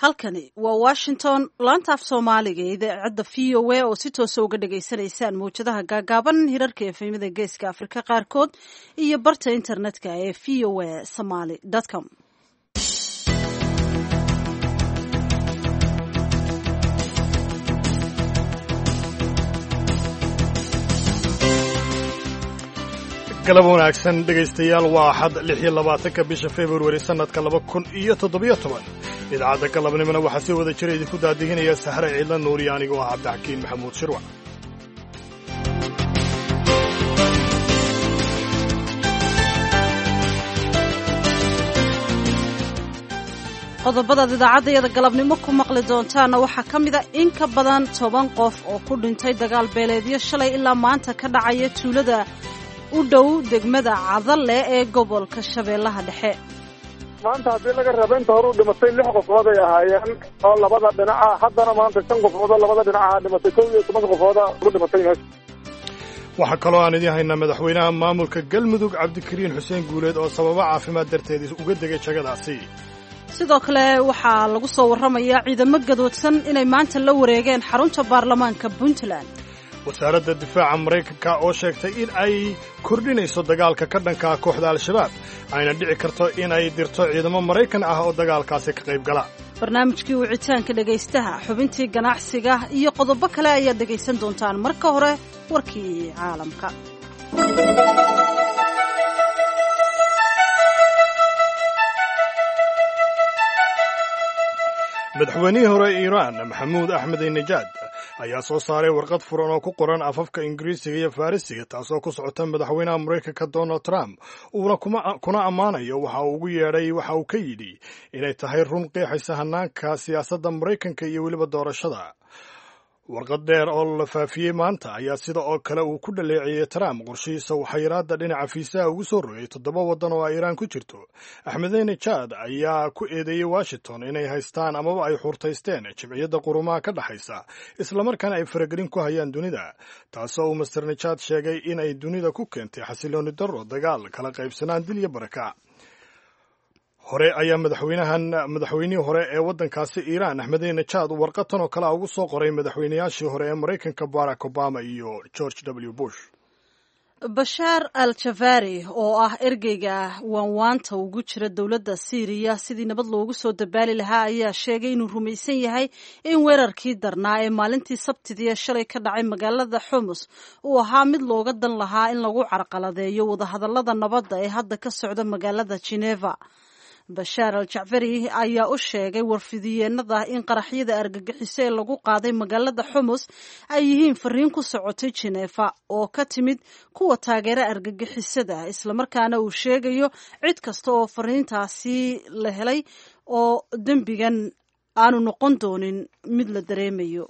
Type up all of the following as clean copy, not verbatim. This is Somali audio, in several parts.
halkani waa Washington laanta af Soomaaliga ee idaacadda VOA oo si toos ah uga dhageysanaysaan muujadaha gaagaaban hirarka efemada geeska Afrika qaarkood iyo barta internetka ee voasomali.com. galab wanaagsan dhegaystayaal waa axad 26-ka bisha February sanadka 2017 idaacadda galabnimona waxaa sii wada jira idinku daadihinaya Sahre Ciidla Nuuri aniga oo Cabdixakiin Maxamuud Shirwac. qodobada idaacadda galabnimo ku maqli doontaana waxaa ka mid ah in ka badan 10 qof oo ku dhintay dagaal beeleedyo shalay ilaa maanta ka dhacaya tuulada u dhow degmada Cadalle ee gobolka Shabeellaha Dhexe. maanta hadii laga rabo inta hore u dhimatay 6 qofood ay ahaayeen oo labada dhinaca haddana maanta 5 qofood oo labada dhinaca dhimatay 12 qofood oo dhimatay meesha. waxa kaloo aan idin haynaa madaxweynaha maamulka Galmudug Cabdikariin Xuseen Guuleed oo sababa caafimaad darteed uga degay jagadaasi. sidoo kale waxaa lagu soo warramayaa ciidamo gadoodsan inay maanta la wareegeen xarunta baarlamaanka Puntland. wasaaradda difaaca Mareykanka oo sheegtay in ay kordhinayso dagaalka ka dhanka ah kooxda Al-Shabaab ayna dhici karto in ay dirto ciidamo Mareykan ah oo dagaalkaasi ka qayb gala. barnaamijkii wicitaanka dhagaystaha xubintii ganacsiga iyo qodobo kale ayaad dhagaysan doontaan marka hore warkii caalamka. madaxweynihii hore Iiraan Maxamuud Ahmadinejad ayaa soo saaray warqad furan oo ku qoran afafka Ingiriisiga iyo Farisiga taasoo ku socota madaxweynaha Mareykanka Donald Trump uuna kuna ammaanayo waxa uu ka yidhi inay tahay run qeexaysa hanaanka siyaasadda Mareykanka iyo weliba doorashada. warqad dheer oo la faafiyey maanta ayaa sida oo kale uu ku dhaleeceeyey Trump qorshihiisa waxayraadda dhinaca fiisaha ugu soo rogay 7 waddan oo Iiraan ku jirto. Ahmadinejad ayaa ku eedeeyey Washington inay haystaan amaba ay xurtaysteen jimciyadda qurumaha ka dhaxaysa islamarkaana ay faragelin ku hayaan dunida taasoo uu Mr. Nejad sheegay in ay dunida ku keentay xasilooni darro, dagaal, kala qaybsanaan, dil iyo baraka. hore ayaa madaxweynihii hore ee waddankaasi Iiraan Ahmadinejad warqatan oo kale ugu soo qoray madaxweynayaashii hore ee Mareykanka Barack Obama iyo George W. Bush. Bashar al-Jafari oo ah ergeyga waanwaanta ugu jira dowladda Syria sidii nabad loogu soo dabaali lahaa ayaa sheegay inuu rumaysan yahay in weerarkii darnaa ee maalintii Sabtidii shalay ka dhacay magaalada Homs uu ahaa mid looga dan lahaa in lagu carqaladeeyo wadahadallada nabadda ee hadda ka socda magaalada Geneva. Bashar al-Jafari ayaa u sheegay warfidiyeenada in qaraxyada argagixiso ee lagu qaaday magaalada Homs ay yihiin fariin ku socotay Geneva oo ka timid kuwa taageera argagixisada islamarkaana uu sheegayo cid kasta oo fariintaasi la helay oo dembigan aanu noqon doonin mid la dareemayo.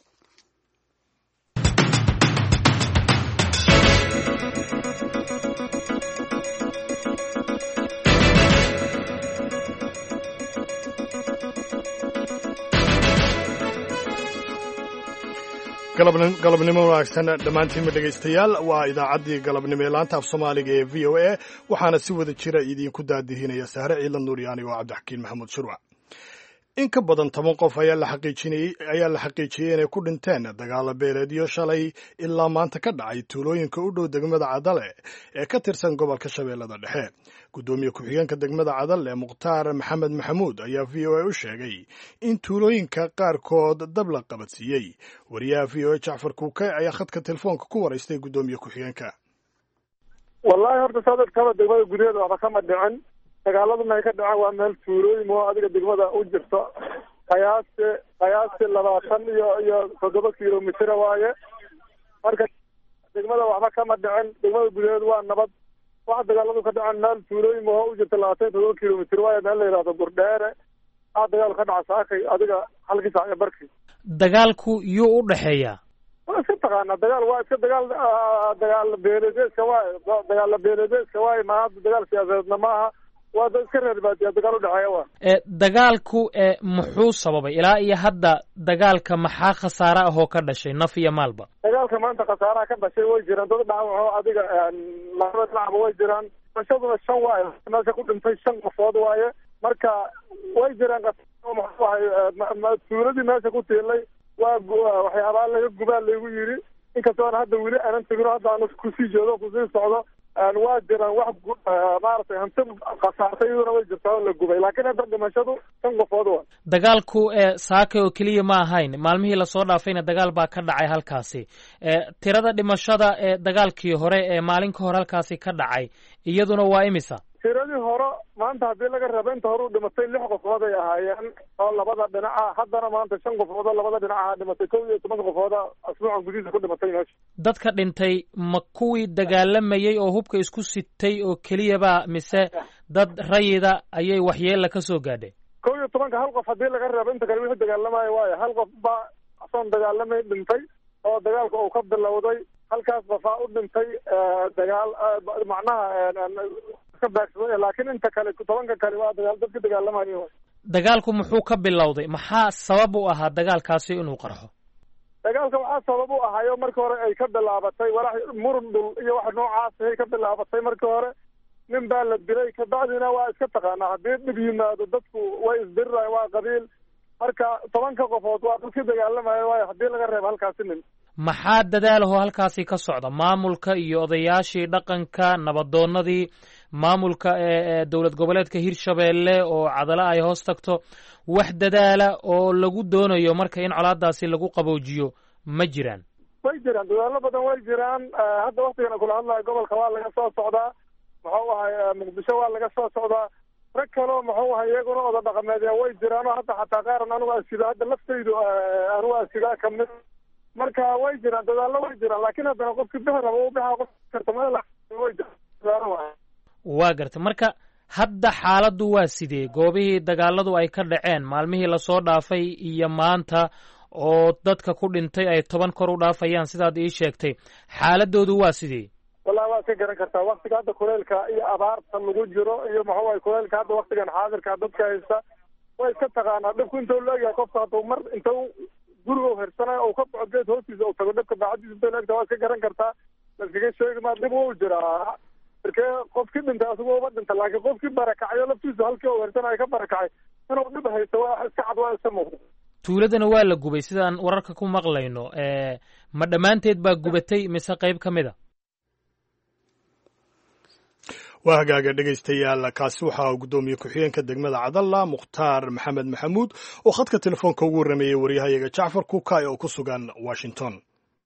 galabnimo wanaagsan dhammaantiinba dhegaystayaal waa idaacaddii galabnimo ee laanta af Soomaaliga ee VOA waxaana si wada jira idinku daadihinaya Sahre Ciidla Nuuri aniga oo Cabdixakiin Maxamuud Shirwac. in ka badan 10 qof ayaa la xaqiijiyey inay ku dhinteen dagaal beeleedyo shalay ilaa maanta ka dhacay tuulooyinka u dhow degmada Cadalle ee ka tirsan gobolka Shabeellaha Dhexe. gudoomiye ku-xigeenka degmada Cadalle Mukhtaar Maxamed Maxamuud ayaa VOA u sheegay in tuulooyinka qaarkood dab la qabadsiiyey. wariyaha VOA Jacfar Kuukay ayaa khadka telefoonka ku waraystay gudoomiye ku-xigeenka. wallahi horta sadadkaba degmada gudaheeda waxba kama dhicin. dagaaladuna ay ka dhacaan waa meel tuulooyin oo adiga degmada u jirto qiyaastii 27 kilomitir waaye. marka degmada waxba kama dhicin, degmada gudaheedu waa nabad. waxa dagaaladu ka dhacaan meel tuulooyin oo u jirto 27 kilomitir waaye, meel la yiraahdo Burdheere. dagaal ka dhaca saakay adiga halkii saac ee barkii. dagaalku yuu u dhaxeeyaa waa iska taqaana dagaal waa iska dagaal beeleedka waaye ma dagaal siyaasadeedna maaha. waa iska reer baadiya dagaal u dhaxeeya waa. dagaalku muxuu sababay ilaa iyo hadda dagaalka maxaa khasaare ah oo ka dhashay naf iyo maalba? dagaalka maanta khasaaraha ka dhashay way jiraan, dad dhaawac adiga labada dhinacba way jiraan. dhimashaduna 5 waaye, meesha ku dhintay 5 qofood waaye. marka way jiraan tuuladii meesha ku tiilay waa waxyaabaa laga gubaa laygu yidhi inkastoona hadda weli aanan tegino hadda aanu kusii jeedo kusii socdo waa jiraan wax maaragtay hanti khasaartay iyaduna way jirtaa oo la gubay laakiin hadda dhimashadu 5 qofood waa dagaalku saake oo keliya ma ahayn maalmihii lasoo dhaafayna dagaal baa ka dhacay halkaasi tirada dhimashada dagaalkii hore maalin ka hor halkaasi ka dhacay iyaduna waa imisa tiradii hore maanta haddii laga rabo inta hore u dhimatay 6 qofood ay ahaayeen oo labada dhinaca haddana maanta 5 qofood oo labada dhinaca dhimatay 11 qofood asbuucan gudihiisa ku dhimatay meesha dadka dhintay ma kuwii dagaalamayay oo hubka isku sitay oo keliyaba mise dad rayida ayay waxyeella ka soo gaadhay 11 hal qof haddii laga rabo inta kale wixii dagaalamayo waayo hal qof baa asoon dagaalamay dhintay oo dagaalka uu ka bilowday halkaas qofaa u dhintay dagaal macnaha laakiin inta kale 10 kale waa dagaal dadka dagaalamayo dagaalku muxuu ka bilowday maxaa sabab u ahaa dagaalkaasi inuu qarxo dagaalka waxaa sabab u ahayo markii hore ay ka bilaabatay walax muran dhul iyo wax noocaas ay ka bilaabatay markii hore nin baa la dilay ka bacdina waa iska taqaanaa haddii dhib yimaado dadku way isdirirayaan waa qabiil marka 10 qofood waa dadka dagaalamayo waayo haddii laga reebo halkaasi nin maxaa dadaalaho halkaasi ka socda maamulka iyo odayaashii dhaqanka nabadoonnadii maamulka dowlad goboleedka Hirshabeelle oo cadala ay hoos tagto wax dadaala oo lagu doonayo marka in colaadaasi lagu qaboojiyo ma jiraan way jiraan dadaalo badan way jiraan hadda waqtigan kula hadlayo gobolka waa laga soo socdaa muxuu ahay Muqdisho waa laga soo socdaa rag kale muxuu ahay iyaguna oda dhaqameed way jiraan oo hadda xataa qaaran anigu asida hadda laftaydu anigu asida kamid marka way jiraan dadaalo way jiraan laakiin haddana qofkii bixi rabo uu bixa qof kartamada way jiraan waa garta marka hadda xaaladdu waa sidee goobihii dagaaladu ay ka dhaceen maalmihii lasoo dhaafay iyo maanta oo dadka ku dhintay ay 10 kor u dhaafayaan sidaad ii sheegtay xaaladoodu waa sidee wallahi waa ka garan kartaa waqtiga hadda kuleelka iyo abaarta lagu jiro iyo muxuu ahay kuleelka hadda waqtigan xaadirka dadka haysta way iska taqaanaa dhibku intuu leeyahay qofka hadduu mar intuu guriga u hersanayo oo ka baxo geed hoostiisa uu tago dhibka baacadiisa intuu leegta waa iska garan kartaa laskaga sheegi maa dhib wuu jiraa markee qofkii dhintay asagoo uba dhinta laakiin qofkii barakacayo laftiisa halkii uu hersanayo ka barakacay inuu dhib haysto waa iska cad waa iska muuqda tuuladana waa la gubay sidaan wararka ku maqlayno ma dhammaanteed baa gubatay mise qayb ka mid a waa hagaaga dhegaystayaal kaasi waxaa guddoomiye ku-xigeenka degmada Cadalla Mukhtaar Maxamed Maxamuud oo khadka telefoonka ugu warameeyay waryahayaga Jacfar Kukaay oo ku sugan Washington.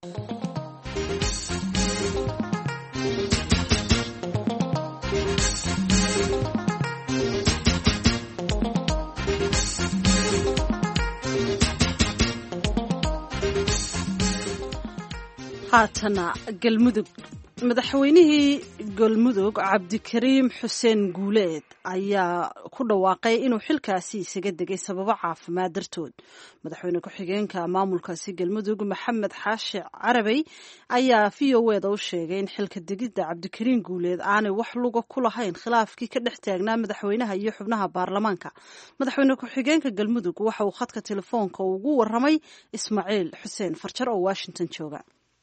haatana galmudug madaxweynihii galmudug cabdikariim xuseen guuleed ayaa ku dhawaaqay inuu xilkaasi isaga degay sababo caafimaad dartood madaxweyne ku-xigeenka maamulkaasi galmudug maxamed xaashi carabey ayaa VOAda u sheegay in xilka degidda cabdikariim guuleed aanay wax luga ku lahayn khilaafkii ka dhex taagnaa madaxweynaha iyo xubnaha baarlamaanka madaxweyne ku-xigeenka galmudug waxa uu khadka telefoonka ugu waramay Ismaaciil Xuseen Farjar oo Washington jooga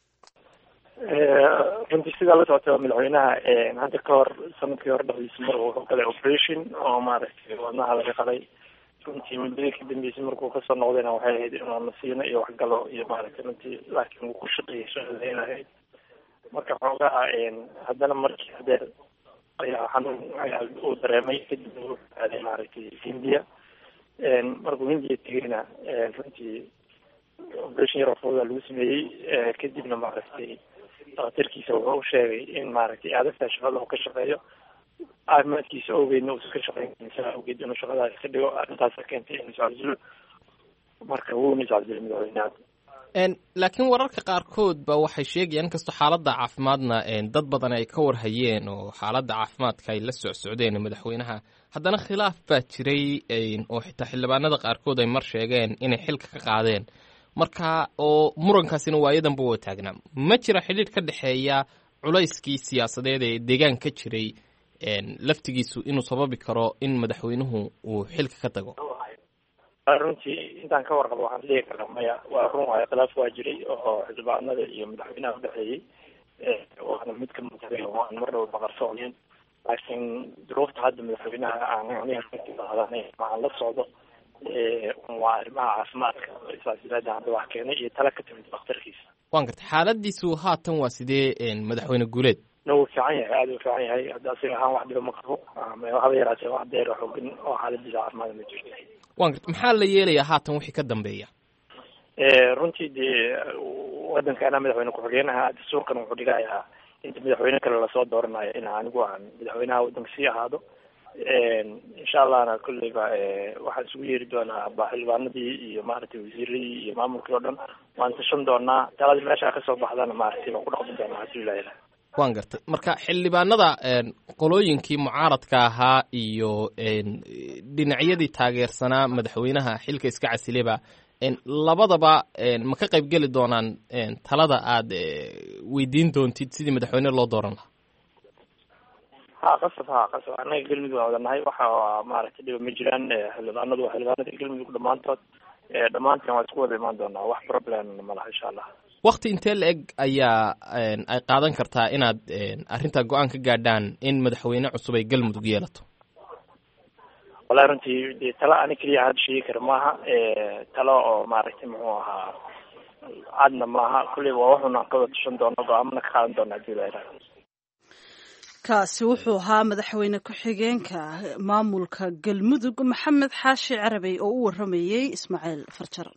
runtii sidaa la socota madaxweynaha hadda ka hor sanadkii hore dhexdiisa mar uu galay operation oo maaragtay wadnaha laga qalay runtii muddadii ka dambeysay markuu kasoo noqdayna waxay ahayd inuu nasiino iyo waxgalo iyo maaragtay runtii laakiin wuu ku shaqeeyay shaqadeyn ahayd marka xoogaha haddana markii hadeer ayaa xanuun uu dareemay kadib uu aaday maaragtay Hindiya markuu Hindiya tegayna runtii operation yar oo fudud lagu sameeyey kadibna maaragtay dhaqtarkiisa wuxuu u sheegay in maaragtay aadasta shaqada uu ka shaqeeyo caafimaadkiisa ogeydna uusan ka shaqeyn awgeed inuu shaqadaas ka dhigo arrintaas keentay inuu iscabdilo marka wuuna iscabdilay madaxweynaha laakiin wararka qaarkood ba waxay sheegayaan inkastoo xaaladda caafimaadna dad badan ay ka warhayeen oo xaaladda caafimaadka ay la socdeen madaxweynaha haddana khilaaf baa jiray oo xitaa xildhibaanada qaarkood ay mar sheegeen inay xilka ka qaadeen marka oo murankaasina waayadanba waa taagnaa ma jira xidhiidh ka dhexeeya culayskii siyaasadeed ee deegaan ka jiray laftigiisu inuu sababi karo in madaxweynuhu uu xilka ka tago runtii intaan ka warqabo waxaan dhihi karaa maya waa run waayo khilaaf waa jiray oo xildhibaanada iyo madaxweynaha udhexeeyey waana mid ka muuqday oo aan mar dhowba qarsooneen laakiin duruufta hadda madaxweynaha aan aniga aan la socdo waa arrimaha caafimaadka isfaasilaada hadda wax keenay iyo tala ka timid dhakhtarkiisa. waan gartay xaaladiisu haatan waa sidee madaxweyne guuleed? wuu fiican yahay, aada u fiican yahay. hadda asiga ahaan wax dhiba ma qabo, haba yaraatee wax deer xoogin oo xaaladiisa caafimaad ma jirto. waan gartay maxaa la yeelayaa haatan wixii ka dambeeya? runtii dee waddankaana madaxweyne ku-xigeenaha dastuurkan wuxuu dhigayaa inta madaxweyne kale lasoo dooranayo in anigu aan madaxweynaha waddanka sii ahaado. insha allahna kulleyba waxaan isugu yeeri doonaa xildhibaanadii iyo maaragtay wasiiradii iyo maamulkii oo dhan waan tashan doonaa. taladii meesha kasoo baxdana maaragtay waan ku dhaqmi doonaa hadii ilaahay ilaah. waan gartay marka xildhibaanada qolooyinkii mucaaradka ahaa iyo dhinacyadii taageersanaa madaxweynaha xilka iska casileba labadaba ma ka qayb geli doonaan talada aad weydiin doontid sidii madaxweyne loo dooran lahaa? qasab annaga galmudug waa wadanahay, waxa maaragtay dhiba ma jiraan. xildhibaanadu waa xildhibaanada galmudug dhammaantood, dhammaanteen waa isku wada imaan doonaa, wax problem ma laha insha allah. wakti intee la eg ayaa ay qaadan kartaa inaad arrintaa go-aan ka gaadhaan in madaxweyne cusub ay galmudug yeelato? wallahi runtii dee tala ani keliya hadda sheegi kara maaha, talo oo maaragtay muxuu ahaa cadna maaha. kulleyba waa waxuna ka wada tashan doono, go-aamana ka qaadan doona hadii ilaahay ilaah. kaasi wuxuu ahaa madaxweyne ku-xigeenka maamulka galmudug maxamed xaashi carabey oo u waramayey ismaaciil farjar.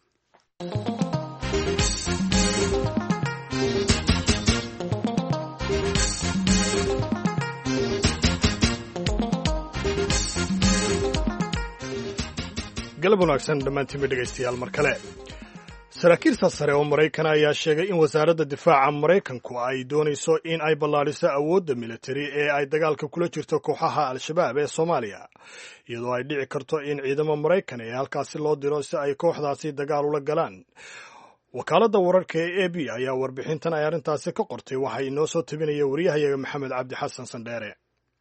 galab wanaagsan dhammaantiinba dhegaystayaal mar kale. saraakiilta sare oo Maraykan ayaa sheegay in wasaaradda difaaca Maraykanku ay doonayso in ay ballaadhiso awoodda militari ee ay dagaalka kula jirto kooxaha al-shabaab ee Soomaaliya, iyadoo ay dhici karto in ciidamo Maraykan ee halkaasi loo diro si ay kooxdaasi dagaal ula galaan. wakaaladda wararka ee AB ayaa warbixintan ay arrintaasi ka qortay, waxaa inoo soo tabinaya wariyahayaga maxamed cabdi xasan sandheere.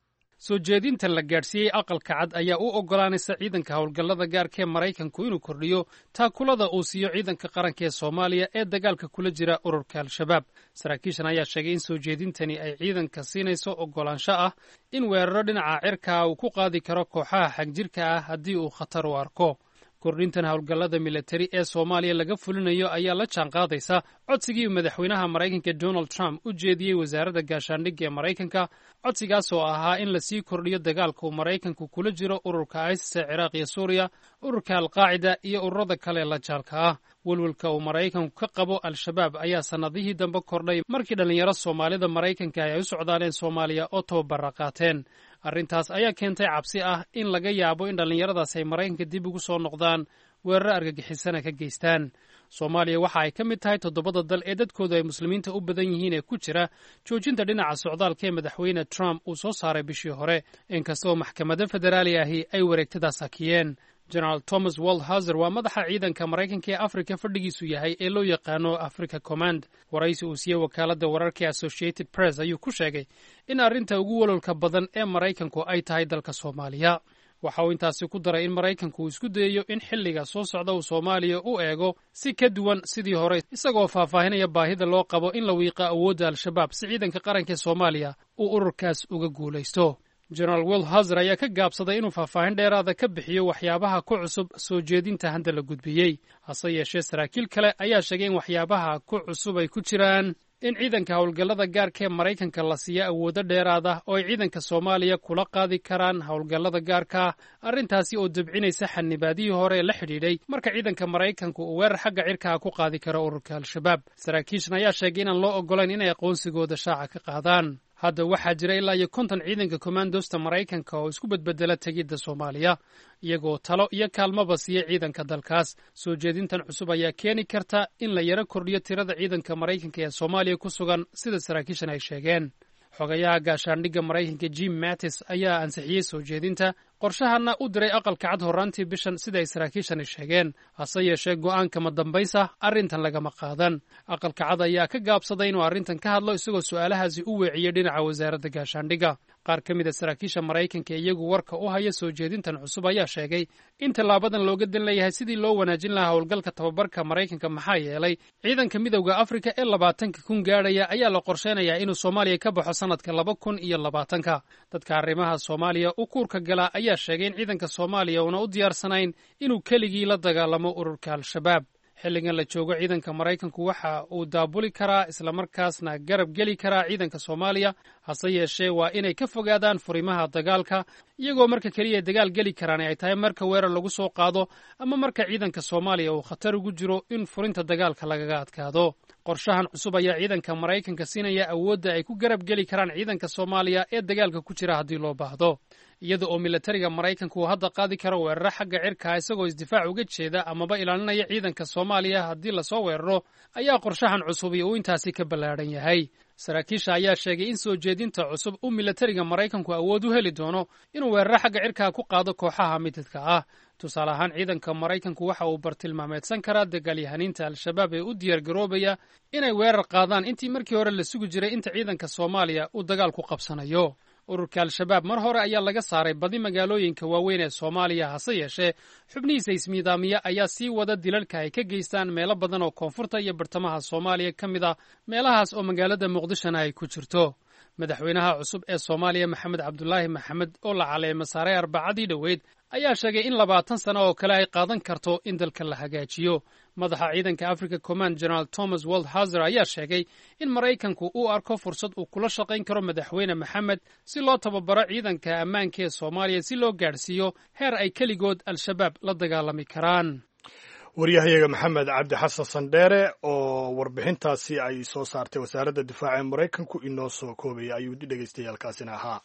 soo jeedinta la gaadhsiiyey aqalka cad ayaa u oggolaanaysa ciidanka howlgallada gaarka ee maraykanku inuu kordhiyo taakulada uu siiyo ciidanka qaranka ee Soomaaliya ee dagaalka kula jira ururka al-shabaab. saraakiishan ayaa sheegay in soo jeedintani ay ciidanka siinayso oggolaansho ah in weeraro dhinaca cirka uu ku qaadi karo kooxaha xagjirka ah haddii uu khatar u arko. kordhintan howlgallada militari ee Soomaaliya laga fulinayo ayaa la jaanqaadaysa codsigii madaxweynaha Maraykanka Donald Trump u jeediyey wasaaradda gaashaandhigga ee Maraykanka, codsigaas oo ahaa in la sii kordhiyo dagaalka uu Maraykanku kula jiro ururka ISIS ee Ciraaq iyo Suuriya, ururka al-Qaacida iyo ururada kale la jaalka ah. walwalka uu Maraykanku ka qabo al-shabaab ayaa sanadihii dambe kordhay markii dhalinyaro Soomaalida Maraykanka ay u socdaaleen Soomaaliya oo tababar qaateen. arrintaas ayaa keentay cabsi ah in laga yaabo in dhallinyaradaas ay Maraykanka dib ugu soo noqdaan, weerar argagixisana ka geystaan. Soomaaliya waxa ay ka mid tahay 7 dal ee dadkoodu ay muslimiinta u badan yihiin ee ku jira joojinta dhinaca socdaalka ee madaxweyne Trump uu soo saaray bishii hore, inkastoo maxkamada federaali ahi ay wareegtadaas hakiyeen. General Thomas Waldhauser waa madaxa ciidanka Maraykanka ee Afrika fadhigiisu yahay ee loo yaqaano Africa Command. waraysi uu siiyey wakaaladda wararka ee Associated Press ayuu ku sheegay in arrinta ugu walwalka badan ee Maraykanku ay tahay dalka Soomaaliya. waxa uu intaasi ku daray in Maraykanku uu isku dayayo in xilliga soo socda uu Soomaaliya u eego si ka duwan sidii hore, isagoo faahfaahinaya baahida loo qabo in la wiiqo awoodda al-shabaab si ciidanka qaranka ee Soomaaliya uu ururkaas uga guulaysto. General Waldhauser ayaa ka gaabsaday inuu faahfaahin dheeraada ka bixiyo waxyaabaha ku cusub soo jeedinta hadda la gudbiyey. hase yeeshee saraakiil kale ayaa sheegay in waxyaabaha ku cusub ay ku jiraan in ciidanka howlgallada gaarka ee Maraykanka la siiyo awoodo dheeraada oo ay ciidanka Soomaaliya kula qaadi karaan howlgallada gaarka, arrintaasi oo dabcinaysa xanibaadihii hore la xidhiidhay marka ciidanka Maraykanku uu weerar xagga cirka ku qaadi karo ururka al-shabaab. saraakiishan ayaa sheegay inaan loo oggolayn inay aqoonsigooda shaaca ka qaadaan. hadda waxaa jira ilaa iyo 50 ciidanka commandosta Maraykanka oo isku bedbedela tegidda Soomaaliya, iyagoo talo iyo kaalmaba siiya ciidanka dalkaas. soo jeedintan cusub ayaa keeni karta in la yara kordhiyo tirada ciidanka Maraykanka ee Soomaaliya ku sugan, sida saraakiishan ay sheegeen. xogayaha gaashaandhigga Maraykanka Jim Mattis ayaa ansixiyey soo jeedinta, qorshahana u diray aqalka cad horraantii bishan sida ay saraakiishani sheegeen. hase yeeshee go'aanka ma dambaysa arrintan lagama qaadan. aqalka cad ayaa ka gaabsaday inuu arrintan ka hadlo, isagoo su'aalahaasi u weeciyey dhinaca wasaaradda gaashaandhigga. qaar ka mid a saraakiisha maraykanka ee iyagu warka u haya soo jeedintan cusub ayaa sheegay in tallaabadan looga dan leeyahay sidii loo wanaajin lahaa howlgalka tababarka maraykanka maxaa yeelay ciidanka midowda afrika ee 20,000 gaadhaya ayaa la qorsheynayaa inuu soomaaliya ka baxo sannadka 2020. dadka arrimaha soomaaliya u kuurka gala ayaa sheegay in ciidanka soomaaliya uuna u diyaarsanayn inuu keligii la dagaalamo ururka al-shabaab. xilligan la joogo ciidanka maraykanku waxa uu daabuli karaa islamarkaasna garab geli karaa ciidanka soomaaliya, hase yeeshee waa inay ka fogaadaan furimaha dagaalka, iyagoo marka keliya dagaal geli karaan ay tahay marka weerar lagu soo qaado ama marka ciidanka soomaaliya uu khatar ugu jiro in furinta dagaalka lagaga adkaado. qorshahan cusub ayaa ciidanka maraykanka siinaya awoodda ay ku garab geli karaan ciidanka soomaaliya ee dagaalka ku jira haddii loo baahdo, iyada oo milatariga maraykanku uu hadda qaadi karo weeraro xagga cirka isagoo isdifaac uga jeeda amaba ilaalinaya ciidanka soomaaliya haddii lasoo weeraro, ayaa qorshahan cusubi uu intaasi ka ballaadhan yahay. saraakiisha ayaa sheegay in soo jeedinta cusub uu milatariga maraykanku awood u heli doono inuu weeraro xagga cirka ku qaado kooxaha midadka ah. tusaale ahaan ciidanka maraykanku waxa uu bartilmaameedsan karaa dagaalyahaniinta al-shabaab ee u diyaargaroobaya inay weerar qaadaan intii markii hore la sugi jiray inta ciidanka soomaaliya uu dagaal ku qabsanayo. ururka al-shabaab mar hore ayaa laga saaray badi magaalooyinka waaweyn ee soomaaliya, hase yeeshee xubnihiisa ismiidaamiya ayaa sii wada dilalka ay ka geystaan meelo badan oo koonfurta iyo bartamaha soomaaliya ka mid ah, meelahaas oo magaalada muqdishona ay ku jirto. madaxweynaha cusub ee soomaaliya maxamed cabdulaahi maxamed oo la caleemo saaray arbacadii dhoweyd ayaa sheegay in 20 sano oo kale ay qaadan karto in dalka la hagaajiyo. madaxa ciidanka Africa Command General Thomas Waldhauser ayaa sheegay in maraykanku uu arko fursad uu kula shaqayn karo madaxweyne maxamed si loo tababaro ciidanka ammaanka ee soomaaliya si loo gaadhsiiyo heer ay keligood al-shabaab la dagaalami karaan. waryahayaga maxamed cabdi xasan sandheere oo warbixintaasi ay soo saartay wasaaradda difaaca ee maraykanku inoo soo koobaya ayuu dhegaystayaaalkaasina ahaa.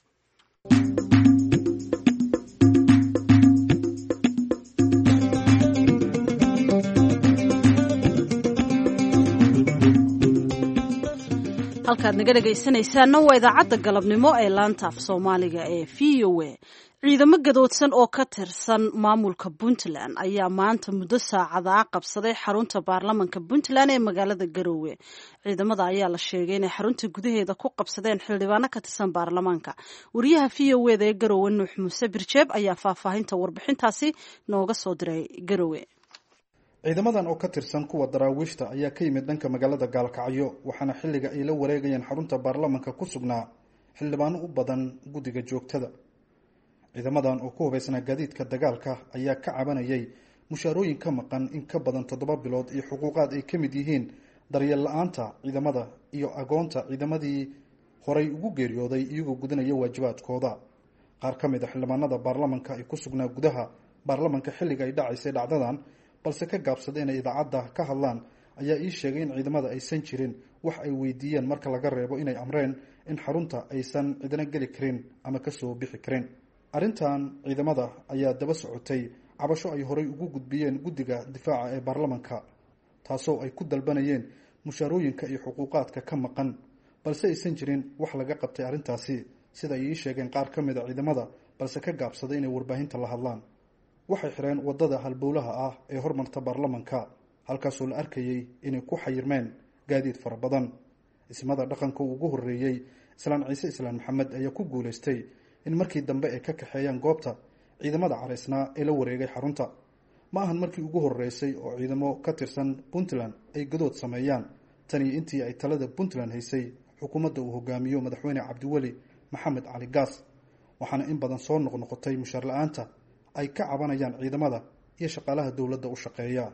halkaad naga dhegaysanaysaanna waa idaacadda galabnimo ee laanta af soomaaliga ee v o a. ciidamo gadoodsan oo ka tirsan maamulka puntland ayaa maanta muddo saacada qabsaday xarunta baarlamanka puntland ee magaalada garowe. ciidamada ayaa la sheegay inay xarunta gudaheeda ku qabsadeen xildhibaano ka tirsan baarlamaanka. wariyaha v o eda ee garowe nuux muuse birjeeb ayaa faahfaahinta warbixintaasi nooga soo diray garowe. ciidamadan oo ka tirsan kuwa daraawiishta ayaa ka yimid dhanka magaalada gaalkacyo, waxaana xilliga ay la wareegayeen xarunta baarlamanka ku sugnaa xildhibaano u badan guddiga joogtada. ciidamadan oo ku hubaysnaa gaadiidka dagaalka ayaa ka cabanayay mushaarooyin ka maqan in ka badan 7 bilood iyo xuquuqaad ay ka mid yihiin daryeel la-aanta ciidamada iyo agoonta ciidamadii horay ugu geeriyooday iyagoo gudanaya waajibaadkooda. qaar ka mid a xildhibaanada baarlamanka ay ku sugnaa gudaha baarlamanka xilliga ay dhacaysay dhacdadan balse ka gaabsaday inay idaacadda ka hadlaan ayaa ii sheegay in ciidamada aysan jirin wax ay weydiiyeen marka laga reebo inay amreen in xarunta aysan cidna geli karin ama kasoo bixi karin. arrintan ciidamada ayaa daba socotay cabasho ay horay ugu gudbiyeen guddiga difaaca ee baarlamanka, taasoo ay ku dalbanayeen mushaarooyinka iyo xuquuqaadka ka maqan, balse aysan jirin wax laga qabtay arrintaasi sida ay ii sheegeen qaar ka mid a ciidamada balse ka gaabsaday inay warbaahinta la hadlaan. waxay xireen wadada halbowlaha ah ee hormarta baarlamanka, halkaasoo la arkayay inay ku xayirmeen gaadiid fara badan. ismada dhaqanka ugu horeeyey islaan ciise islaan maxamed ayaa ku guuleystay in markii dambe ay ka kaxeeyaan goobta ciidamada caraysnaa ee la wareegay xarunta. ma ahan markii ugu horeysay oo ciidamo ka tirsan puntland ay gadood sameeyaan, tani intii ay talada puntland haysay xukuumadda uu hogaamiyo madaxweyne cabdiweli maxamed cali gaas, waxaana in badan soo noqnoqotay mushaar la-aanta ay ka cabanayaan ciidamada iyo shaqaalaha dowladda u shaqeeya.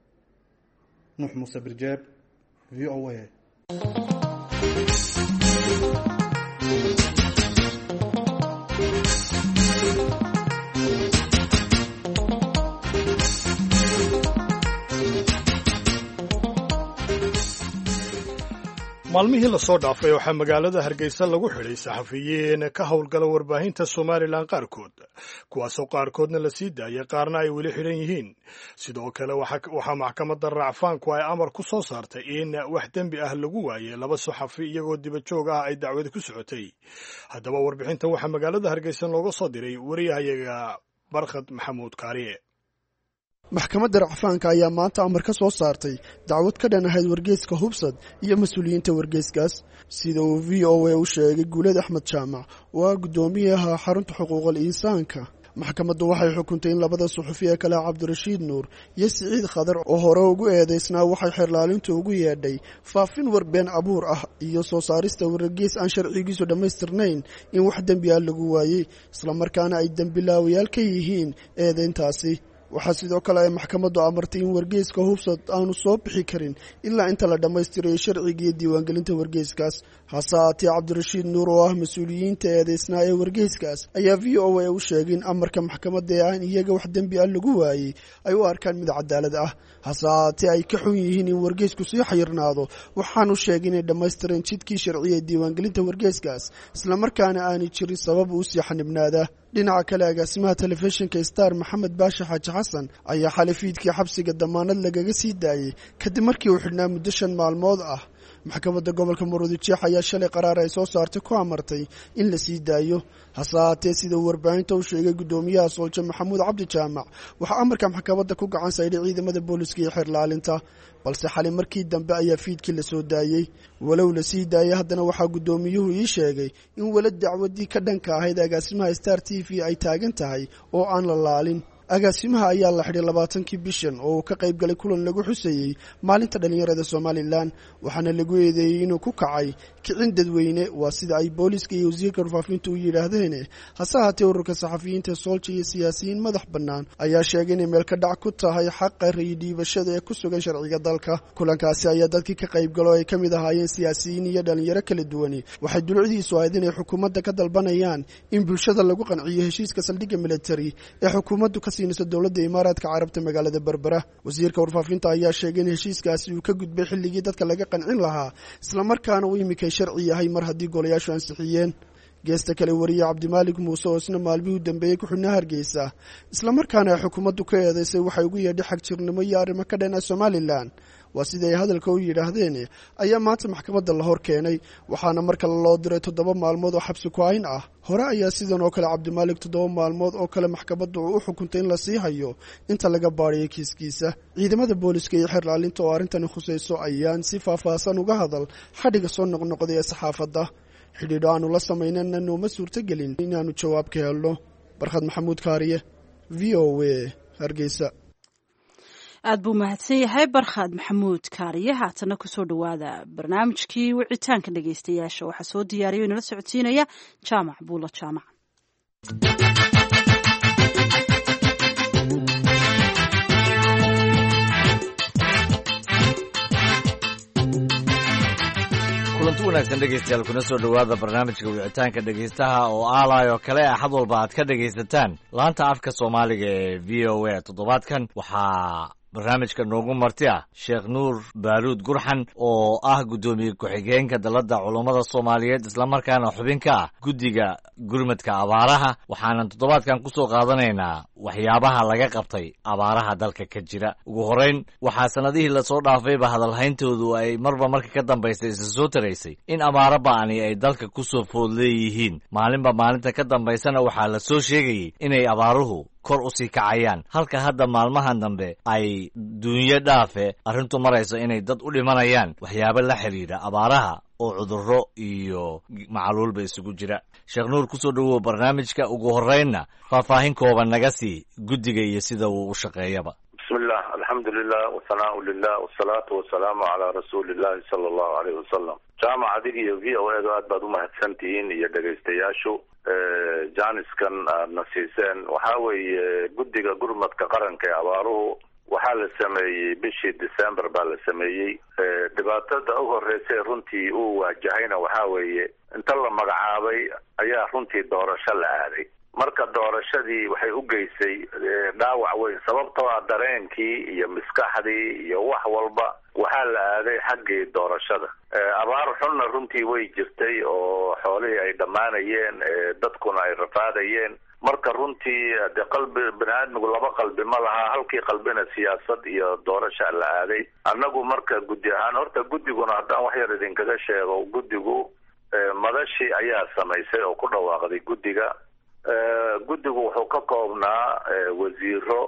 nuux muuse birjeeb, v o a. maalmihii lasoo dhaafay waxaa magaalada hargeysa lagu xidhay saxafiyiin ka howlgala warbaahinta somalilan qaarkood, kuwaasoo qaarkoodna la sii daayay, qaarna ay weli xidhan yihiin. sidoo kale waxaa maxkamadda raacfaanku ay amar ku soo saartay in wax dembi ah lagu waayay 2 saxafi iyagoo dibajoog ah ay dacwad ku socotay. haddaba warbixintan waxaa magaalada hargeysa looga soo diray wariyahayaga barkhad maxamuud kaariye. maxkamadda racfaanka ayaa maanta amar ka soo saartay dacwad ka dhan ahayd wargeyska hubsad iyo mas-uuliyiinta wargeyskaas sida uu v o a u sheegay guuleed axmed jaamac oo ah guddoomiyaha xarunta xuquuqal insaanka maxkamaddu waxay xukuntay in labada suxufi ee kale cabdirashiid nuur iyo siciid khadar oo hore ugu eedaysnaa waxay xeerlaalintu ugu yeedhay faafin warbeen abuur ah iyo soo saarista wargeys aan sharcigiisu dhammaystirnayn in wax dembi ah lagu waayey islamarkaana ay dembilaawayaal ka yihiin eedayntaasi waxaa sidoo kale ay maxkamaddu amartay in wargeyska hubsad aanu soo bixi karin ilaa inta la dhammaystirayo sharciga iyo diiwaangelinta wargeyskaas hase haatee cabdirashiid nuur oo ah mas-uuliyiinta eedaysnaa ee wargeyskaas ayaa v o a u sheegay in amarka maxkamadda ee aan iyaga wax dembi ah lagu waayey ay u arkaan mid cadaalad ah hase haatee ay ka xun yihiin in wargeysku sii xayirnaado waxaanu sheegay inay dhammaystireen jidkii sharciya ee diiwaangelinta wargeyskaas islamarkaana aanay jirin sabab uu sii xanibnaada dhinaca kale agaasimaha telefishinka star maxamed baashe xaaji xasan ayaa xalay fiidkii xabsiga damaanad lagaga sii daayey kadib markii uu xidhnaa muddo 5 maalmood ah maxkamadda gobolka Maroodijeex ayaa shalay qaraar ay soo saartay ku amartay in la sii daayo hase haatee sida warbaahinta u sheegay guddoomiyaha Soolje Maxamuud Cabdi Jaamac waxaa amarka maxkamadda ku gacan sayday ciidamada booliska iyo xeerlaalinta balse xalay markii dambe ayaa fiidkii la soo daayey walow la sii daayay haddana waxaa guddoomiyuhu ii sheegay in wala dacwadii ka dhanka ahayd agaasimaha Star TV ay taagan tahay oo aan la laalin agaasimaha ayaa la xidhay 20kii bishan oo ka qayb galay kulan lagu xusayay maalinta dhalinyarada Soomaaliland waxaana lagu eedeeyay inuu ku kacay kicin dadweyne waa sida ay booliska iyo wasiirka warfaafintu u yiraahdeen hase haatee ururka saxafiyiinta Soolje iyo siyaasiyiin madax bannaan ayaa sheegay in meel ka dhac ku tahay xaqa raydhiibashada ee ku sugan sharciga dalka kulankaasi ayaa dadkii ka qayb galay oo ay kamid ahaayeen siyaasiyiin iyo dhalinyaro kala duwan waxay dulucdiisu ahayd inay xukuumadda ka dalbanayaan in bulshada lagu qanciyo heshiiska saldhigga military ee xukuumaddu siinayso dawladda Imaaraadka Carabta magaalada Berbera wasiirka warfaafinta ayaa sheegay in heshiiskaasi uu ka gudbay xilligii dadka laga qancin lahaa isla markaana uu imika sharci yahay mar haddii golayaashu ansixiyeen geesta kale wariye Cabdimaalik Muuse oo isna maalmihii dambeeyay ku xubnaha Hargeysa isla markaana ay xukuumaddu ka eedeysay waxay ugu yeedhay xag jirnimo iyo arrimo ka dhan ah Somaliland waa sida ay hadalka u yiraahdeen ayaa maanta maxkamadda la hor keenay waxaana marka loo diray 7 maalmood oo xabsi ku hayn ah hore ayaa sidan oo kale Cabdimaalik 7 maalmood oo kale maxkamaddu u xukuntay in la sii hayo inta laga baariyay kiiskiisa ciidamada booliska iyo xeerlaalinta oo arrintan khusayso ayaan si faahfaahsan uga hadal xadhiga soo noqnoqday ee saxaafadda xidhiidho aanu la samaynayna nooma suurtagelin inaanu jawaab ka helno Barkhad Maxamuud Kaariye v o a Hargeysa aad buu mahadsan yahay Barkhad Maxamuud Kaariye haatana ku soo dhawaada barnaamijkii wicitaanka dhageystayaasha waxa soo diyaariyay inala socodsiinaya Jaamac Buulo Jaamac kulanti wanaagsan dhegeystayaal kuna soo dhawaada barnaamijka wicitaanka dhegeystaha oo aalaayoo kale axad walba aad ka dhegaysataan laanta afka Soomaaliga ee v o a toddobaadkan waxaa barnaamijka noogu marti ah Sheekh Nuur Baaruud Gurxan oo ah guddoomiye ku-xigeenka dalada culummada Soomaaliyeed isla markaana xubin ka ah guddiga gurmadka abaaraha waxaana toddobaadkan ku soo qaadanaynaa waxyaabaha laga qabtay abaaraha dalka ka jira ugu horeyn waxaa sanadihii la soo dhaafayba hadalhayntoodu ay marba marka ka dambaysay isa soo taraysay in abaaro ba'ani ay dalka ku soo food leeyihiin maalinba maalinta ka dambaysana waxaa la soo sheegayay inay abaaruhu kor u sii kacayaan halka hadda maalmahan dambe ay duunyo dhaafe arrintu marayso inay dad u dhimanayaan waxyaabo la xiriira abaaraha oo cudurro iyo macaluulba isugu jira Sheekh Nuur ku soo dhawow barnaamijka ugu horeynna faahfaahin kooban naga sii guddiga iyo sida uu u shaqeeyaba bismillah alxamdulilah wasanaau lilah wasalaatu wasalaamu calaa rasuulillahi sala allahu alayhi wasalam jaamac adiga iyo v o edu aad baad u mahadsantihiin iyo dhegaystayaashu jaaniskan aadna siiseen waxaa weeye guddiga gurmadka qaranka ee abaaruhu waxaa la sameeyey bishii December baa la sameeyey dhibaatada ugu horreysay runtii uu waajahayna waxaa weeye inta la magacaabay ayaa runtii doorasho la aaday marka doorashadii waxay u geysay dhaawac weyn sababtoo ah dareenkii iyo maskaxdii iyo wax walba waxaa la aaday xaggii doorashada abaar xunna runtii way jirtay oo xoolihii ay dhammaanayeen dadkuna ay rafaadayeen marka runtii de qalbi biniaadmigu laba qalbi ma laha halkii qalbina siyaasad iyo doorasha la aaday annagu marka guddi ahaan horta guddiguna haddaan wax yar idinkaga sheego guddigu madashii ayaa samaysay oo ku dhawaaqday guddigu wuxuu ka koobnaa wasiiro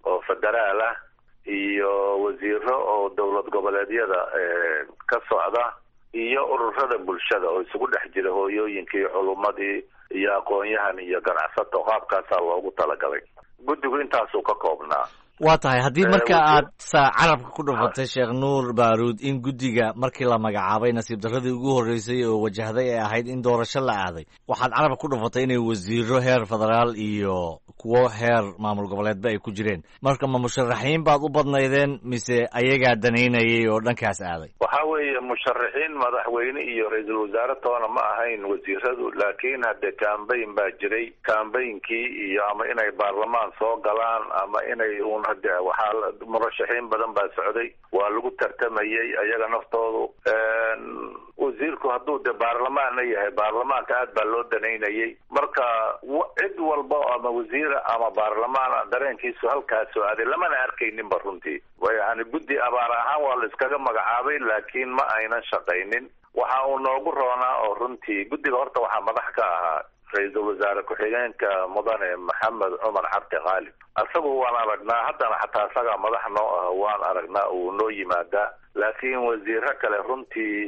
oo federaal ah iyo wasiiro oo dowlad goboleedyada ka socda iyo ururada bulshada oo isugu dhex jira hooyooyinkii culumadii iyo aqoon-yahan iyo ganacsato qaabkaasaa loogu talagalay guddigu intaasuu ka koobnaa. waa tahay haddii marka aad carabka ku dhufatay sheekh nuur baaruud in guddiga markii la magacaabay nasiib darradii ugu horreysay oo wajahday ee ahayd in doorasho la aaday waxaad carabka ku dhufatay inay wasiiro heer federaal iyo kuwo heer maamul goboleedba ay ku jireen marka ma musharaxiin baad u badnaydeen mise ayagaa danaynayay oo dhankaas aaday? waxaa weeye musharaxiin madaxweyne iyo ra-iisul wasaare toona ma ahayn wasiiradu, laakiin hadde cambayn baa jiray. cambaynkii iyo ama inay baarlamaan soo galaan ama inay hade waxaa murashaxiin badan baa socday, waa lagu tartamayay ayaga naftoodu. wasiirku hadduu de baarlamaanna yahay baarlamaanka aad baa loo danaynayay. marka cid walba ama wasiira ama baarlamaana dareenkiisu halkaas soo aaday lamana arkayninba runtii. yani guddi abaar ahaan waa la iskaga magacaabay laakiin ma aynan shaqaynin. waxa uu noogu roonaa oo runtii guddiga horta waxaa madax ka ahaa ra-iisul wasaare ku-xigeenka mudane maxamed cumar cabdi qaalib. isagu waan aragnaa haddana xataa isagaa madax noo ah waan aragnaa uu noo yimaadaa, laakiin wasiiro kale runtii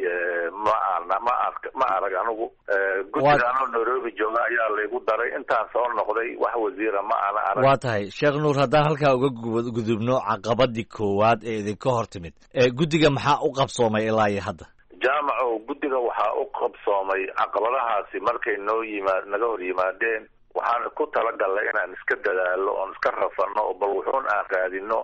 ma arag anigu. guddiga anoo nairobi jooga ayaa laygu daray intaan soo noqday wax wasiira ma ana arag. waa tahay sheekh nuur haddaan halkaa uga gudubno caqabadii koowaad ee idinka hor timid guddiga maxaa u qabsoomay ilaa iyo hadda? jaamaco guddiga waxaa u qabsoomay caqabadahaasi markay naga hor yimaadeen. waxaan ku talagalnay inaan iska dadaalo oon iska rafano oo bal wuxuun aan raadino.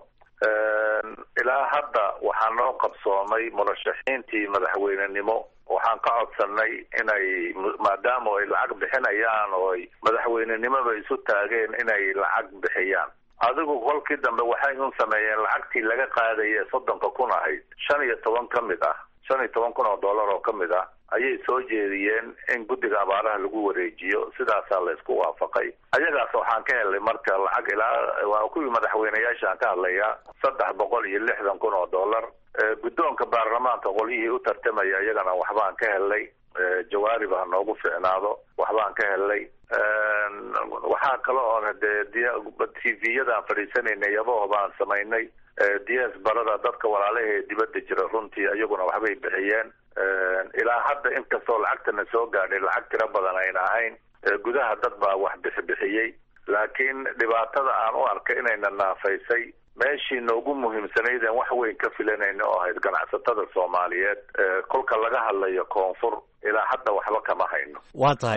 ilaa hadda waxaa noo qabsoomay murashaxiintii madaxweynenimo. waxaan ka codsanay inay maadaama ay lacag bixinayaan oo ay madaxweynenimoba isu taageen inay lacag bixiyaan. adigu kolkii dambe waxay un sameeyeen lacagtii laga qaadaya 30,000 ahayd 15 ka mid ah 15,000 oo dollar oo ka mid ah ayay soo jeediyeen in guddiga abaaraha lagu wareejiyo. sidaasaa la isku waafaqay. ayagaas waxaan ka helnay marka lacag ilaa waa kuwii madaxweyneyaashaan ka hadlayaa 360,000 oo dollar. guddoonka baarlamaanka qolyihii u tartamaya iyagana waxbaan ka helnay. jawaarib ha noogu ficnaado waxbaan ka helnay. waxaa kale oon hadee tvyadan fadhiisanayna yabaho baan samaynay. ds barada dadka walaalaha dibadda jira runtii iyaguna waxbay bixiyeen. ilaa hadda inkastoo lacagtana soo gaadhay lacag tiro badan ayna ahayn, gudaha dad baa wax bixiyey. laakiin dhibaatada aan u arkay inayna naafaysay meeshii noogu muhiimsanaydeen wax weyn ka filanayna oo ahayd ganacsatada Soomaaliyeed. kolka laga hadlayo koonfur ilaa hadda waxba kama hayno. waa tahay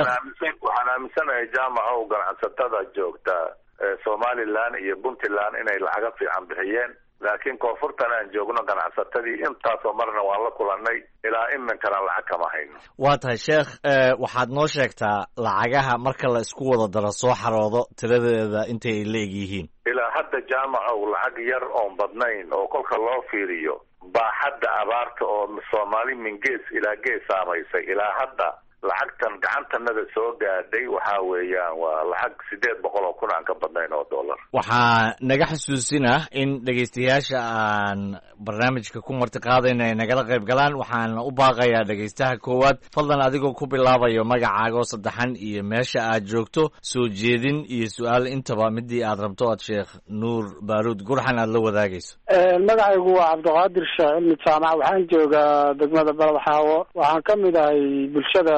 waxaan aaminsanahay jaamaco ganacsatada joogta Somaliland iyo Puntland inay lacag fiican bixiyeen, laakiin koonfurtan aan joogno ganacsatadii intaasoo marna waan la kulannay ilaa iminkana lacag kama hayno. waa tahay sheekh waxaad noo sheegtaa lacagaha marka la isku wada daro soo xaroodo tiradeeda intay ay leeg yihiin? ilaa hadda jaamacow lacag yar oon badnayn oo kolka loo fiiriyo baaxadda abaarta oo Soomaali min gees ilaa gees saamaysay. ilaa hadda lacagtan gacantanada soo gaadhay waxaa weeyaan waa lacag 800,000 aan ka badnayn oo dollar. waxaa naga xasuusinah in dhegaystayaasha aan barnaamijka ku martiqaadayna ay nagala qayb galaan. waxaana u baaqayaa dhegaystaha koowaad fadlan adigoo ku bilaabayo magacaago saddexan iyo meesha aad joogto, soo jeedin iyo su-aal intaba midii aad rabto aad sheekh nuur baaruud gurxan aad la wadaagayso. magacaygu waa cabdiqaadir sheekh cilmi jaamac. waxaan joogaa degmada balad xaawo. waxaan ka mid ahay bulshada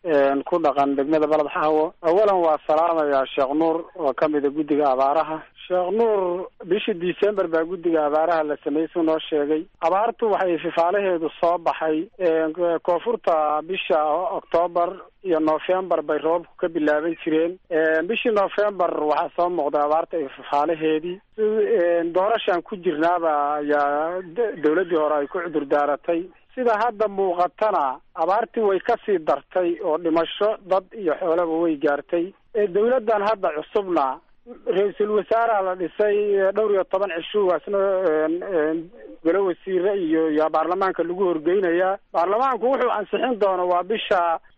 ku dhaqan degmada balad xaawo. awalan waa salaamayaa sheekh nuur oo ka mida guddiga abaaraha. sheekh nuur bishii December baa guddiga abaaraha la sameeyay soo noo sheegay. abaartu waxay fifaalaheedu soo baxay koonfurta bisha October iyo November bay roobku ka bilaaban jireen. bishii November waxaa soo muuqda abaarta iyo fifaalaheedii. doorashaan ku jirnaaba ayaa dawladdii hore ay ku cudur daaratay. sida hadda muuqatana abaartii way ka sii dartay oo dhimasho dad iyo xoolaba way gaartay. dawladdan hadda cusubna ra-iisul wasaaraha la dhisay 12 cisho waasna golo wasiire iyo baarlamaanka lagu horgeynayaa. baarlamaanku wuxuu ansixin doono waa bisha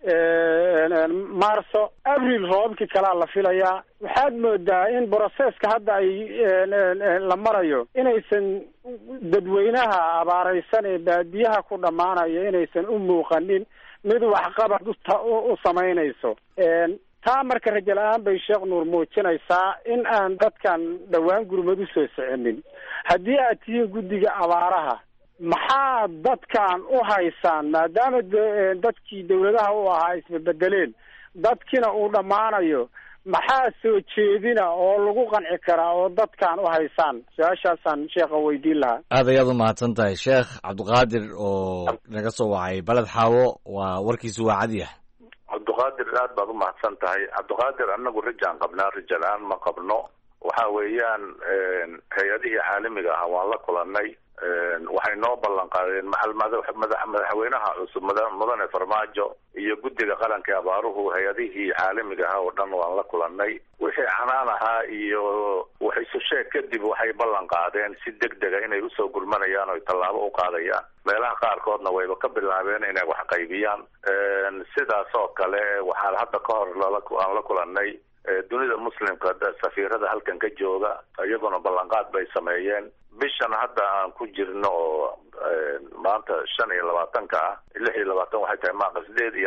Maarso. Abriil roobkii kalaa la filayaa. waxaad moodaa in broseska hadda ay la marayo inaysan dadweynaha abaaraysan ee baadiyaha ku dhammaanaya inaysan u muuqanin mid waxqabad u samaynayso. taa marka rajo la-aan bay sheekh nuur muujinaysaa in aan dadkan dhowaan gurmad u soo soconin. haddii aad tihiin guddiga abaaraha maxaa dadkan u haysaan maadaama dadkii dawladaha u ahaa isbebedeleen dadkina uu dhammaanayo maxaa soo jeedina oo lagu qanci karaa oo dadkan u haysaan? su-aashaasaan sheekha weydiin lahaa. aad ayaad u mahadsan tahay sheekh cabdiqaadir oo naga soo wacay beled xaawo. waa warkiisu waa cadyah. cabdiqaadir aad baad u mahadsan tahay. cabdiqaadir anagu rajaan qabnaa, raja la-aan ma qabno. waxa weeyaan hay-adihii caalamiga ah waan la kulanay. waxay noo ballan qaadeen madaxweynaha cusub mudane farmaajo iyo guddiga qaranka ee abaaruhu hay-adihii caalamiga ah oo dhan waan la kulanay. wixii canaan ahaa iyo wax isu sheeg kadib waxay ballan qaadeen si degdega inay usoo gurmanayaan oo tallaabo u qaadayaan. meelaha qaarkoodna wayba ka bilaabeen inay wax qaybiyaan. sidaas oo kale waxaan hadda ka hor aan la kulanay dunida muslimka safiirada halkan ka jooga, iyaguna ballanqaad bay sameeyeen. bishan hadda aan ku jirno oo maanta 25 ah 26 waxay tahay maaqa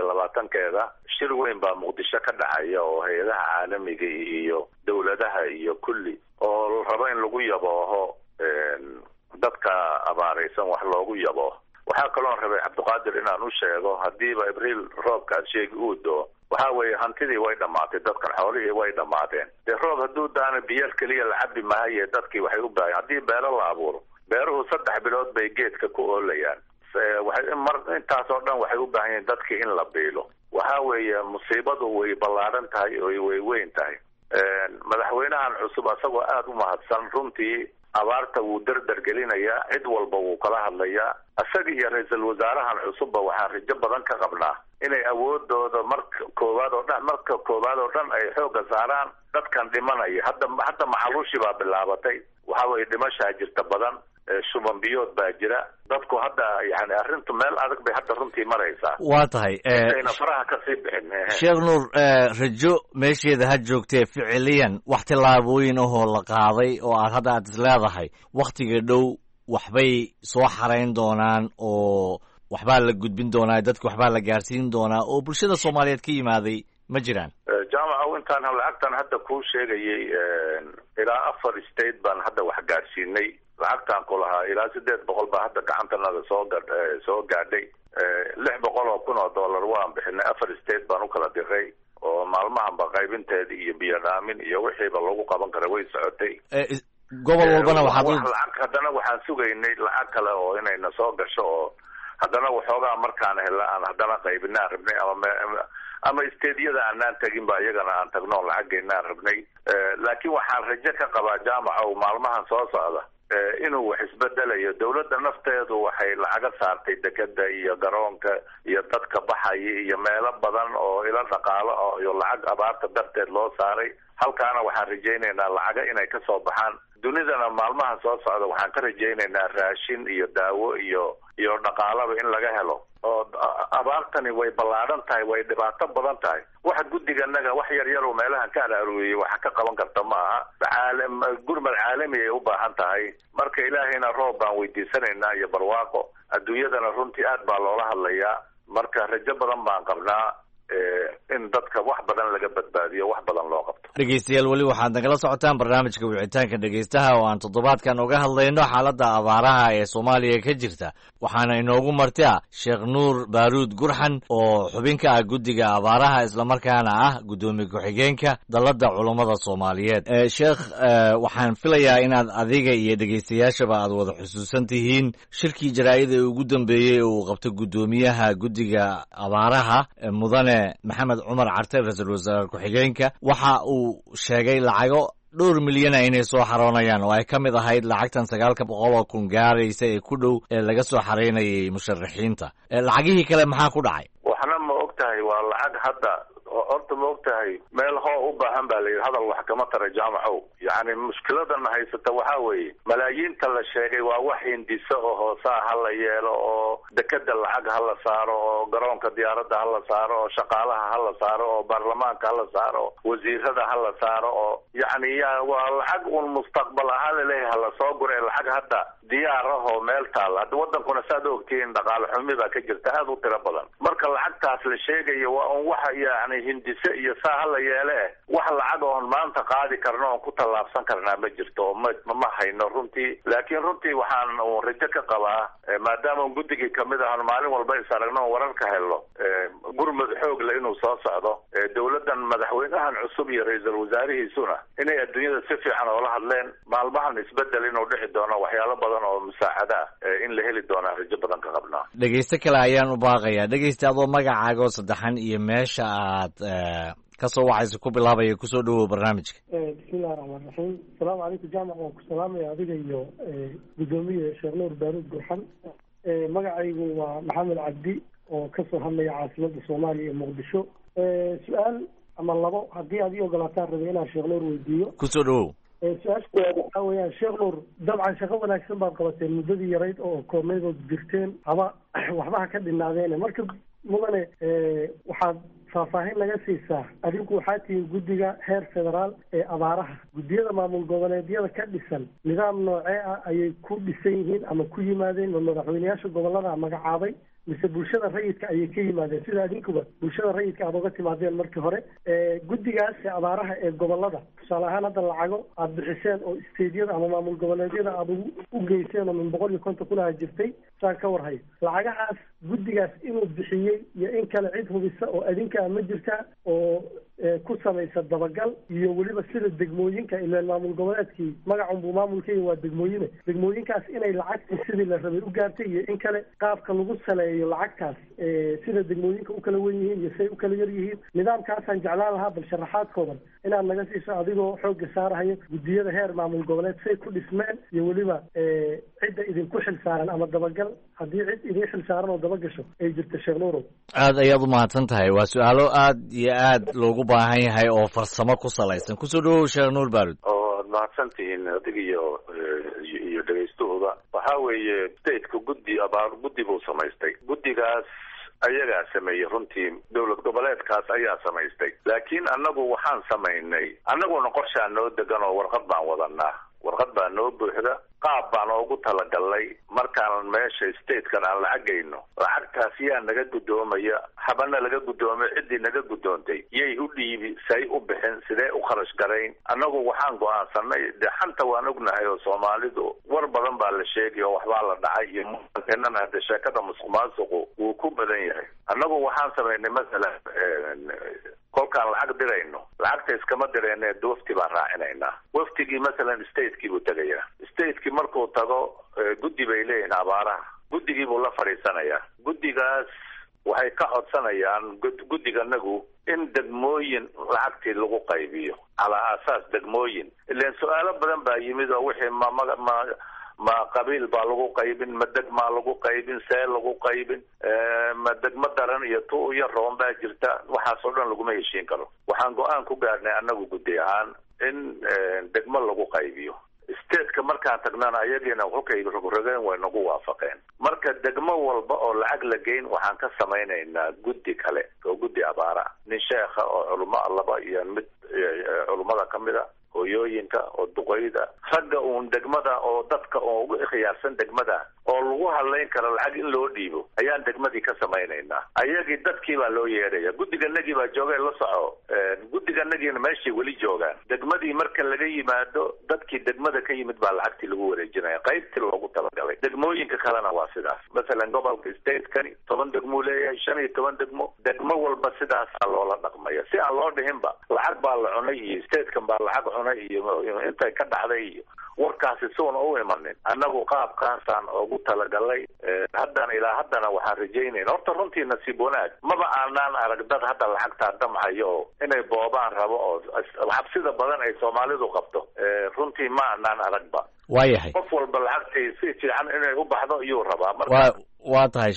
28 shir weyn baa muqdisho ka dhacaya oo hay-adaha caalamiga iyo dawladaha iyo kulli oo rabo in lagu yabooho dadka abaaraysan wax loogu yabo. waxaa kaloo rabay cabdiqaadir inaan u sheego hadiiba abriil roobkaad sheegi uu doo waxa weeye hantidii way dhamaatay, dadkan xoolihii way dhamaadeen. dee roob hadduu daana biyo keliya la cabi maaye dadkii waxay u baahan haddii beero la abuuro beeruhu 3 bilood bay geedka ku oolayaan. intaas oo dhan waxay u baahan yihiin dadkii in la biilo. waxa weeye musiibadu way ballaaran tahay oo way weyn tahay. madaxweynahan cusub asagoo aad u mahadsan runtii abaarta wuu dardar gelinayaa, cid walba wuu kala hadlayaa. isaga iyo ra-iisul wasaarahan cusubba waxaan rajo badan ka qabnaa inay awoodooda marka koowaad oo dhan ay xooga saaraan dadkan dhimanaya. hadda macaluushii baa bilaabatay. waxa weeye dhimashaa jirta badan, shuban biyood baa jira. dadku hadda yani arrintu meel adag bay hadda runtii maraysaa. waa tahay ayna faraha kasii bixin. sheekh nuur, rajo meesheeda ha joogtee ficiliyan wax tillaabooyin ahoo la qaaday oo aad is leedahay waktiga dhow waxbay soo xarayn doonaan oo waxbaa la gudbin doonaa, dadka waxbaa la gaarsiin doonaa oo bulshada Soomaaliyeed ka yimaaday ma jiraan? jaamaca intaan lacagtan hadda kuu sheegayay ilaa 4 state baan hadda wax gaarsiinay. lacagtaan ku lahaa ilaa 800 baa hadda gacantanada soo gaadhay. 600,000 oo dollar waan bixinay. 4 state baan u kala diray oo maalmahanba qaybinteeda iyo biyo dhaamin iyo wixiiba lagu qaban kara way socotay. gobol walbana haddana waxaan sugaynay lacag kale oo inayna soo gasho oo haddana waxoogaa markaan hela aan haddana qaybinaan rabnay ama isteediyada aanaan tagin ba iyagana aan tagno lacageynaan rabnay. laakiin waxaan rajo ka qabaa jaamaca oo maalmahan soo socda inuu wax isbedelayo. dawladda nafteedu waxay lacaga saartay dekeda iyo garoonka iyo dadka baxaya iyo meelo badan oo ila dhaqaalo iyo lacag abaarta darteed loo saaray. halkaana waxaan rajaynaynaa lacaga inay ka soo baxaan. dunidana maalmaha soo socda waxaan ka rajaynaynaa raashin iyo daawo iyo dhaqaalaba in laga helo. oo abaartani way ballaaran tahay, way dhibaato badan tahay. waxa guddiganaga wax yar oo meelahan ka araaruuyay waxa ka qaban karta maaha. gurmad caalami ay u baahan tahay. marka ilaahayna roob baan weydiisanaynaa iyo barwaaqo. adduunyadana runtii aad baa loola hadlayaa. marka rajo badan baan qabnaa in dadka wax badan laga badbaadiyo, wax badan loo qabto. dhegeystayaal weli waxaad nagala socotaan barnaamijka wicitaanka dhegeystaha oo aan toddobaadkan uga hadlayno xaaladda abaaraha ee Soomaaliya ka jirta. waxaana inoogu martia Sheekh Nuur Baaruud Gurxan oo xubin ka ah guddiga abaaraha islamarkaana ah gudoomiye ku-xigeenka dalladda culummada Soomaaliyeed. sheekh, waxaan filayaa inaad adiga iyo dhegeystayaashaba aad wada xusuusan tihiin shirkii jaraa'id ee ugu dambeeyey uu qabtay gudoomiyaha guddiga abaaraha mudane maxamed cumar carte, ra-iisul wasaare ku-xigeenka. waxa uu sheegay lacago dhowr milyan inay soo xaroonayaan oo ay ka mid ahayd lacagtan 900,000 gaaraysa ee ku dhow ee laga soo xareynayay musharaxiinta. lacagihii kale maxaa ku dhacay? waxna ma og tahay waa lacag hadda horta ma og tahay meel hoo u baahan baa layidhi hadal wax kama tara jaamacow. yacni mushkiladana haysata waxaa weeye malaayiinta la sheegay waa wax hindiso oo hoosaa ha la yeelo oo dekeda lacag ha la saaro oo garoonka diyaaradda ha la saaro oo shaqaalaha ha la saaro oo baarlamaanka ha la saaro wasiirada ha la saaro oo yacni waa lacag un mustaqbal ahaan laleeyahay ha la soo gure lacag hadda diyaar ah oo meel taalla. hadda wadankuna saad ogtihiin dhaqaale xumi baa ka jirta aad u tiro badan. marka lacagtaas la sheegayo waa un waxa yani hindise iyo saa hala yeele wax lacag oon maanta qaadi karno oon ku tallaabsan karnaa ma jirto oo ma hayno runtii. laakiin runtii waxaan rajo ka qabaa maadaama guddigii kamid ahan maalin walba is aragno wararka helno gurmud xoog le inuu soo socdo. dowladan madaxweynahan cusub iyo ra-iisul wasaarihiisuna inay adduunyada si fiican oola hadleen. maalmahan isbedel inuu dhici doono waxyaalo badan oo musaacada in la heli doonaa rajo badan ka qabnaa. dhegeyste kale ayaan u baaqayaa. dhegeyste adoo magacaaga oo saddexan iyo meesha aad kasoo waxayse ku bilaabaya kusoo dhawow barnaamijka. bismillahi raxmaan raxiim. asalaamu calaykum jaamac, waan ku salaamaya adiga iyo gudoomiye sheekh nuur baaruud gurxan. magacaygu waa maxamed cabdi oo kasoo hadlaya caasimada soomaaliya ee muqdisho. su-aal ama labo haddii aad ii ogolaataan rabay inaan sheekh nuur weydiiyo. kusoo dhawow. su-aasha waxaa weeyaan sheekh nuur, dabcan shaqo wanaagsan baad qabateen muddadii yarayd oo koobnaydood jirteen ama waxba ha ka dhinaadeene. marka mudane waxaad faahfaahin naga siisaa, adinku waxaa tihiin guddiga heer federaal ee abaaraha. guddiyada maamul goboleedyada ka dhisan nidaam noocee ah ayay ku dhisan yihiin ama ku yimaadeen? ma madaxweyneyaasha gobolada magacaabay mise bulshada rayidka ayay ka yimaadeen sida adinkuba bulshada rayidka aad uga timaadeen markii hore? guddigaas abaaraha ee gobolada tusaale ahaan hadda lacago aad bixiseen oo isteedyada ama maamul goboleedyada aad u geyseen oo min 150 kun jirtay saan ka warhayo. lacagahaas guddigaas inuu bixiyey iyo in kale cid hubisa oo adinkaa ma jirta oo ku samaysa dabagal iyo weliba sida degmooyinka ilaan maamul goboleedkii magacun buu maamulkeyga waa degmooyine, degmooyinkaas inay lacagtii sidii la rabay u gaartay iyo in kale qaabka lagu saleeyo lacagtaas sida degmooyinka u kala wen yihiin iyo say u kala yar yihiin. nidaamkaasaan jeclaan lahaa bal sharaxaadkoodan inaad naga siiso adigoo xoogga saarahayo guddiyada heer maamul goboleed say ku dhismeen iyo weliba cidda idinku xil saaran ama dabagal haddii cid idin xil saaran oo dabagasho ay jirta. sheekh nuurow aad ayaad u mahadsan tahay. waa su-aalo aad iyo aad loogu baahan yahay oo farsamo ku salaysan. kusoo dhawow sheekh nuur baarud. oo ad mahadsan tihiin adiga iyo dhegeystahooda. waxaa weeye stateka guddi buu samaystay. guddigaas ayagaa sameeyey runtii, dowlad goboleedkaas ayaa samaystay. laakiin annagu waxaan samaynay, annaguna qorshaa noo degan oo warqad baan wadanaa. warqad baa noo buuxda, qaab baan oogu talagalnay markaan meesha statekan aan lacagayno. lacagtaas yaa naga guddoomaya, habana laga guddoomay ciddii naga guddoontay yay u dhiibi, say u bixin, sidee u kharash garayn. annagu waxaan go-aansanay dee xanta waan ognahay oo soomaalidu war badan baa la sheegay oo waxbaa la dhacay iyo muanana hade sheekada musuq maasuqu wuu ku badan yahay. annagu waxaan samaynay masalan kolkaan lacag dirayno, lacagta iskama direyne wafti baan raacinaynaa. waftigii masalan statekii buu tegayaa. statekii markuu tago guddi bay leeyihin abaaraha, guddigii buu la fadhiisanayaa. guddigaas waxay ka codsanayaan guddiganagu in degmooyin lacagtii lagu qaybiyo calaa aasaas degmooyin. ileen su-aalo badan baa yimid oo wixii ma qabiil baa lagu qaybin, ma degmaa lagu qaybin, see lagu qaybin, ma degmo daran iyo tu iyo roon baa jirta. waxaas oo dhan laguma heshiin karo. waxaan go-aan ku gaarnay annagu guddi ahaan in degmo lagu qaybiyo. stateka markaan tagnana ayagiina xukay rogrogeen way nagu waafaqeen. marka degmo walba oo lacag la geyn waxaan ka samaynaynaa guddi kale oo guddi abaara. nin sheekha oo culamo laba iyo mid culummada kamida, hooyooyinka oo duqeyda, ragga uun degmada oo dadka oo ugu ikhyaarsan degmada oo lagu hadlayn karo lacag in loo dhiibo ayaan degmadii ka samaynaynaa. ayagii dadkii baa loo yeedhaya. guddiganagii baa joogay la soco. guddiganagiina meeshay weli joogaan. degmadii marka laga yimaado dadkii degmada ka yimid baa lacagtii lagu wareejinaya, qaybtii loogu talagalay. degmooyinka kalena waa sidaas. masalan gobolka statekani 10 degmuu leeyahay, 15 degmo. degmo walba sidaasaa loola dhaqmaya si aan loo dhihinba lacag baa la cunay iyo statekan baa lacag cunay iyo intay ka dhacday iyo warkaasi suuna u imanin. annagu qaabkaasaan ugu talagalay. ilaa haddana waxaan rajaynayna horta runtii nasiib wanaag maba aanaan arag dad hadda lacagtaa damcayo oo inay boobaan rabo oo xabsida badan ay soomaalidu qabto. runtii ma aanaan aragba. waayahay qof walba lacagtii si fiican inay u baxdo iyuu rabaa. marka waa tahay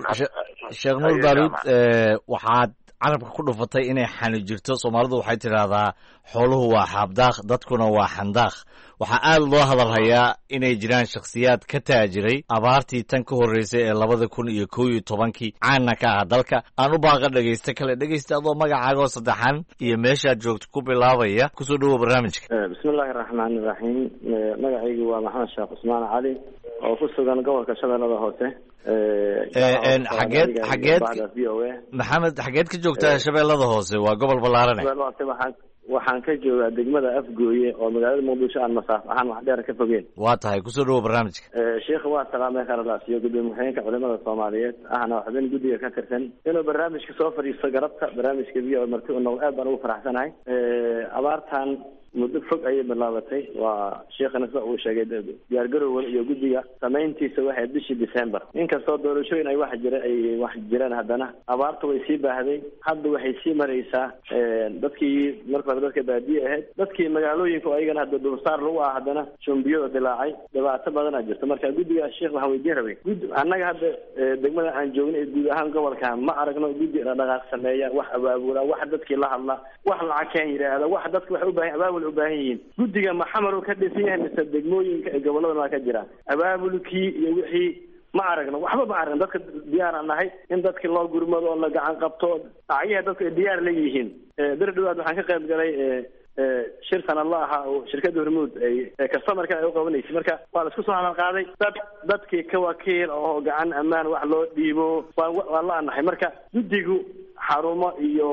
sheekh nuur baaruud, waxaad carabka ku dhufatay inay xani jirto. soomaalidu waxay tidhaahdaa xooluhu waa xaabdaaq, dadkuna waa xandaaq. waxaa aad loo hadalhayaa inay jiraan shakhsiyaad ka taajiray abaartii tan ka horreysay ee 2011 caana ka ah dalka. aan u baaqa dhegaysta kale. dhegaysta adoo magacaaga oo saddexan iyo meeshaad joogto ku bilaabaya. kusoo dhawow barnaamijka. bismillahi raxmaani raxiim. magacaygu waa maxamed sheekh cusmaan cali. oo ku sugan gobolka Shabeellada Hoose. xageed maxamed xageed ka joogtaa Shabeellada Hoose? waa gobol ballaaran. waxaan ka joogaa degmada Afgooye oo magaalada Muqdisho aan masaafo ahaan wax dheer ka fogeen. waa tahay kusoo dhawo barnaamijka. sheekh waa salaamay qaradaas iyo gudoomiyaha culimada Soomaaliyeed ahna xubin guddiga ka tirsan inuu barnaamijka soo fadhiisto garabta barnaamijka biyo marti uu noqdo aad baan ugu faraxsanahay. abaartan muddo fog ayay bilaabatay. waa sheekhana sida uu sheegay diyaargarowga iyo guddiga samayntiisa waxay bishii December. inkastoo doorashooyin ay wax jiraan haddana abaartu way sii baahday. hadda waxay sii maraysaa dadkii marka hore dadka baadiye ahayd, dadkii magaalooyinka ayagana hadda dulsaar lagu ah haddana shumbiyada dilaacay, dhibaato badan jirta. marka guddiga sheekh waxaan weydiin rabay annaga hadda degmada aan joogno ee guud ahaan gobolka ma aragno guddi dhaqaaq sameeya, wax abaabula, wax dadkii la hadla, wax lacag ka yiraahdo, wax dadku wax u baahan abaabul u baahan yihiin. guddiga maxamar uu ka dhisan yahay mise degmooyinka ee gobolada waa ka jira abaabulkii iyo wixii ma aragno, waxba ma aragno. dadka diyaar aan nahay in dadkii loo gurmado oo la gacan qabto, ayaha dadku ay diyaar la yihiin. bir dhawaad waxaan ka qayb galay shir sanadla ahaa oo shirkadda Hormuud ay customerka ay u qabanaysay. marka waa la isku soo hadal qaaday dadkii ka wakiil oo gacan ammaan wax loo dhiibo waa la anahay. marka guddigu xarumo iyo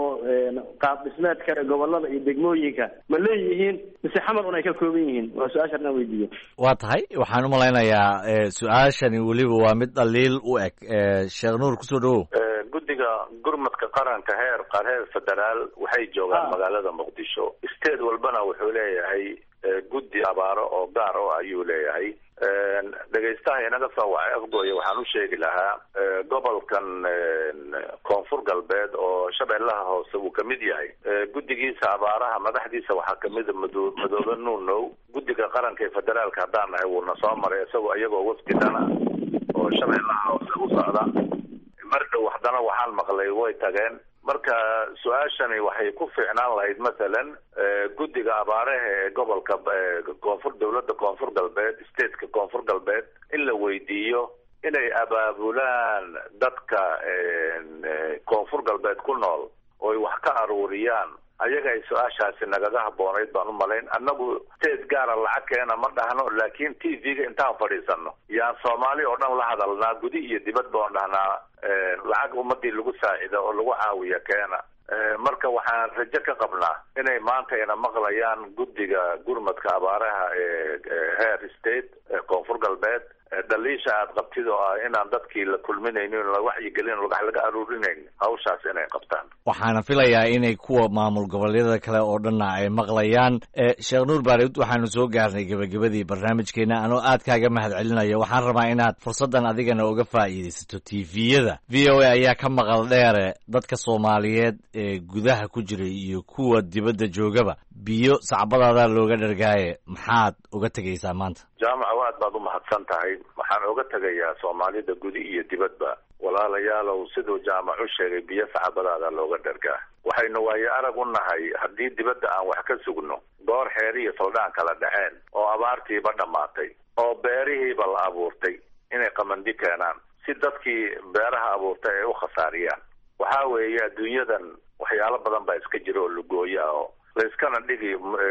qaab dhismeedka gobolada iyo degmooyinka ma leeyihiin mise xamar un ay ka kooban yihiin? waa su-aasha aan weydiiyo. waa tahay waxaan u malaynayaa su-aashani weliba waa mid dhaliil u eg. sheekh Nuur kusoo dhawow. guddiga gurmadka qaranka heer federaal waxay joogaan magaalada Muqdisho. state walbana wuxuu leeyahay guddi abaaro oo gaar oo ayuu leeyahay. dhegaystaha inaga soo wacay Afgooye waxaan u sheegi lahaa gobolkan koonfur galbeed oo Shabeellaha Hoose uu kamid yahay. guddigiisa abaaraha madaxdiisa waxaa kamid madoobe nuunow. guddiga qaranka ee federaalka haddaan nahay wuuna soo maray iyagoo wafdidana oo Shabeellaha Hoose u socda. marka haddana waxaan maqlay way tageen. marka su-aashani waxay ku fiicnaan lahayd masalan guddiga abaaraha ee gobolka dowladda koonfur galbeed, stateka koonfur galbeed, in la weydiiyo inay abaabulaan dadka koonfur galbeed ku nool oo ay wax ka aruuriyaan. ayaga ay su-aashaasi nagaga habboonayd baan u malayn. annagu state gaara lacag keena ma dhahno, laakiin TV-ga intaan fadhiisano yaan Soomaali oo dhan la hadalnaa, gudi iyo dibadba oon dhahnaa lacag ummadii lagu saacido oo lagu caawiya keena. marka waxaan rajo ka qabnaa inay maanta ina maqlayaan guddiga gurmadka abaaraha ee heer state koonfur galbeed. dhaliisha aad qabtid oo ah inaan dadkii la kulminaynin, la wacyigelin, wax laga aruurinayn, hawshaas inay qabtaan. waxaana filayaa inay kuwa maamul goboleedyada kale oo dhanna ay maqlayaan. sheekh Nuur Baarid, waxaanu soo gaarnay gebagabadii barnaamijkeena. anoo aad kaaga mahadcelinayo, waxaan rabaa inaad fursaddan adigana uga faa'iidaysato. tviyada VOA ayaa ka maqal dheere dadka Soomaaliyeed ee gudaha ku jiray iyo kuwa dibadda joogaba. biyo sacbadaadaa looga dhargaaye, maxaad uga tegaysaa maanta? jaamaca aad baad u mahadsan tahay. waxaan uga tegayaa Soomaalida gudi iyo dibadba, walaalayaalow siduu jaamac u sheegay, biyo sacbadaada looga dhargaa. waxaynu waayo arag u nahay haddii dibadda aan wax ka sugno goor xeer iyo soldaan kala dhaceen oo abaartiiba dhammaatay oo beerihiiba la abuurtay inay qamandi keenaan si dadkii beeraha abuurtay ay u khasaariyaan. waxaa weeye adduunyadan waxyaalo badan baa iska jira oo lugooya oo layskana dhigi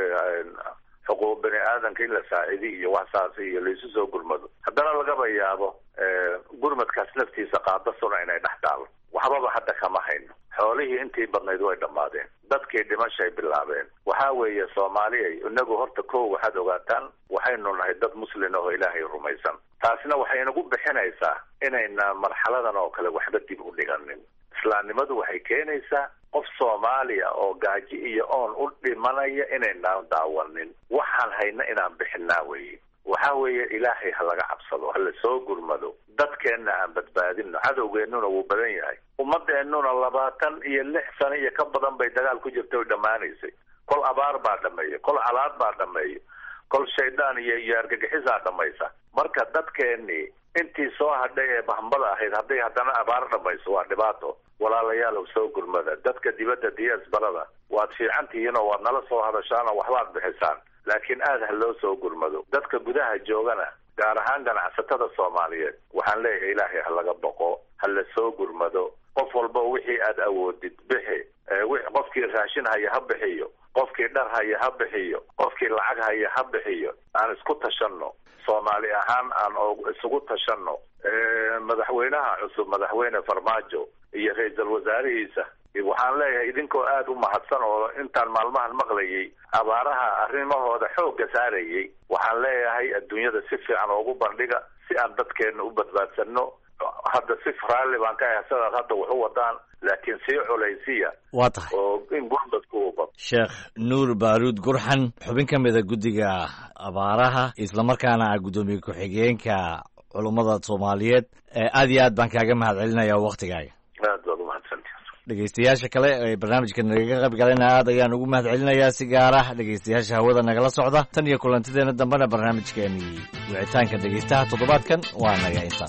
xuquuq bani aadanka in la saacidiy iyo waxsaasi iyo laysu soo gurmado. haddana lagaba yaabo gurmadkaas naftiisa qaadasuna inay dhex taalo. waxbaba hadda kama hayno. xoolihii intii badnayd way dhammaadeen, dadkii dhimashay bilaabeen. waxaa weeye Soomaaliyay inagu horta kow waxaad ogaataan waxaynu nahay dad muslin oo Ilaahay rumaysan. taasina waxay inagu bixinaysaa inayna marxaladan oo kale waxba dib u dhiganin. islaamnimadu waxay keenaysaa qof Soomaaliya oo gaaji iyo oon u dhimanaya inaynaan daawanin. waxaan hayna inaan bixinaa weeye. waxaa weeye Ilaahay ha laga cabsado, ha la soo gurmado, dadkeenna aan badbaadino. cadowgeennuna wuu badan yahay. ummadeennuna 26 sano iyo ka badan bay dagaal ku jirtay oo dhammaanaysay. kol abaar baa dhameeya, kol calaad baa dhameeya, kol shaydaan iyo argagixisaa dhamaysa. marka dadkeennii intii soo hadhay ee bahambada ahayd hadday haddana abaar dhamayso waa dhibaato. walaalayaalow soo gurmada. dadka dibadda diyaasbarada waad fiican tihiin oo waad nala soo hadashaan oo waxbaad bixisaan, laakiin aad ha loo soo gurmado. dadka gudaha joogana gaar ahaan ganacsatada Soomaaliyeed waxaan leeyahay Ilaahay ha laga boqo, ha la soo gurmado. qof walba wixii aad awoodid bixi. qofkii raashin haya ha bixiyo, qofkii dhar haya ha bixiyo, qofkii lacag haya ha bixiyo. Aan isku tashanno, Soomaali ahaan aan isugu tashanno. Madaxweynaha cusub, madaxweyne Farmaajo iyo ra'iisul wasaarihiisa, waxaan leeyahay idinkoo aad u mahadsan oo intaan maalmahan maqlayay abaaraha arrimahooda xoogga saarayay. Waxaan leeyahay adduunyada si fiican ugu bandhiga si aan dadkeena u badbaadsanno. Hadda si raalli baan ka ahay sidaad hadda wax u wadaan, laakiin sii culaysiya waa tahay oo in gurmadku u bad. Sheekh Nuur Baaruud Gurxan, xubin ka mid ah guddiga abaaraha islamarkaana ah guddoomiye ku-xigeenka culummada Soomaaliyeed, aad iyo aad baan kaaga mahadcelinayaa waqtigaaga. Aad baad u mahadsantihiin. dhegeystayaasha kale ee barnaamijka nagaga qayb galayna aad ayaan ugu mahadcelinayaa si gaar ah dhegeystayaasha hawada nagala socda. Tan iyo kulantideena dambena barnaamijkeenii wicitaanka dhegeystaha toddobaadkan waa naga intaas.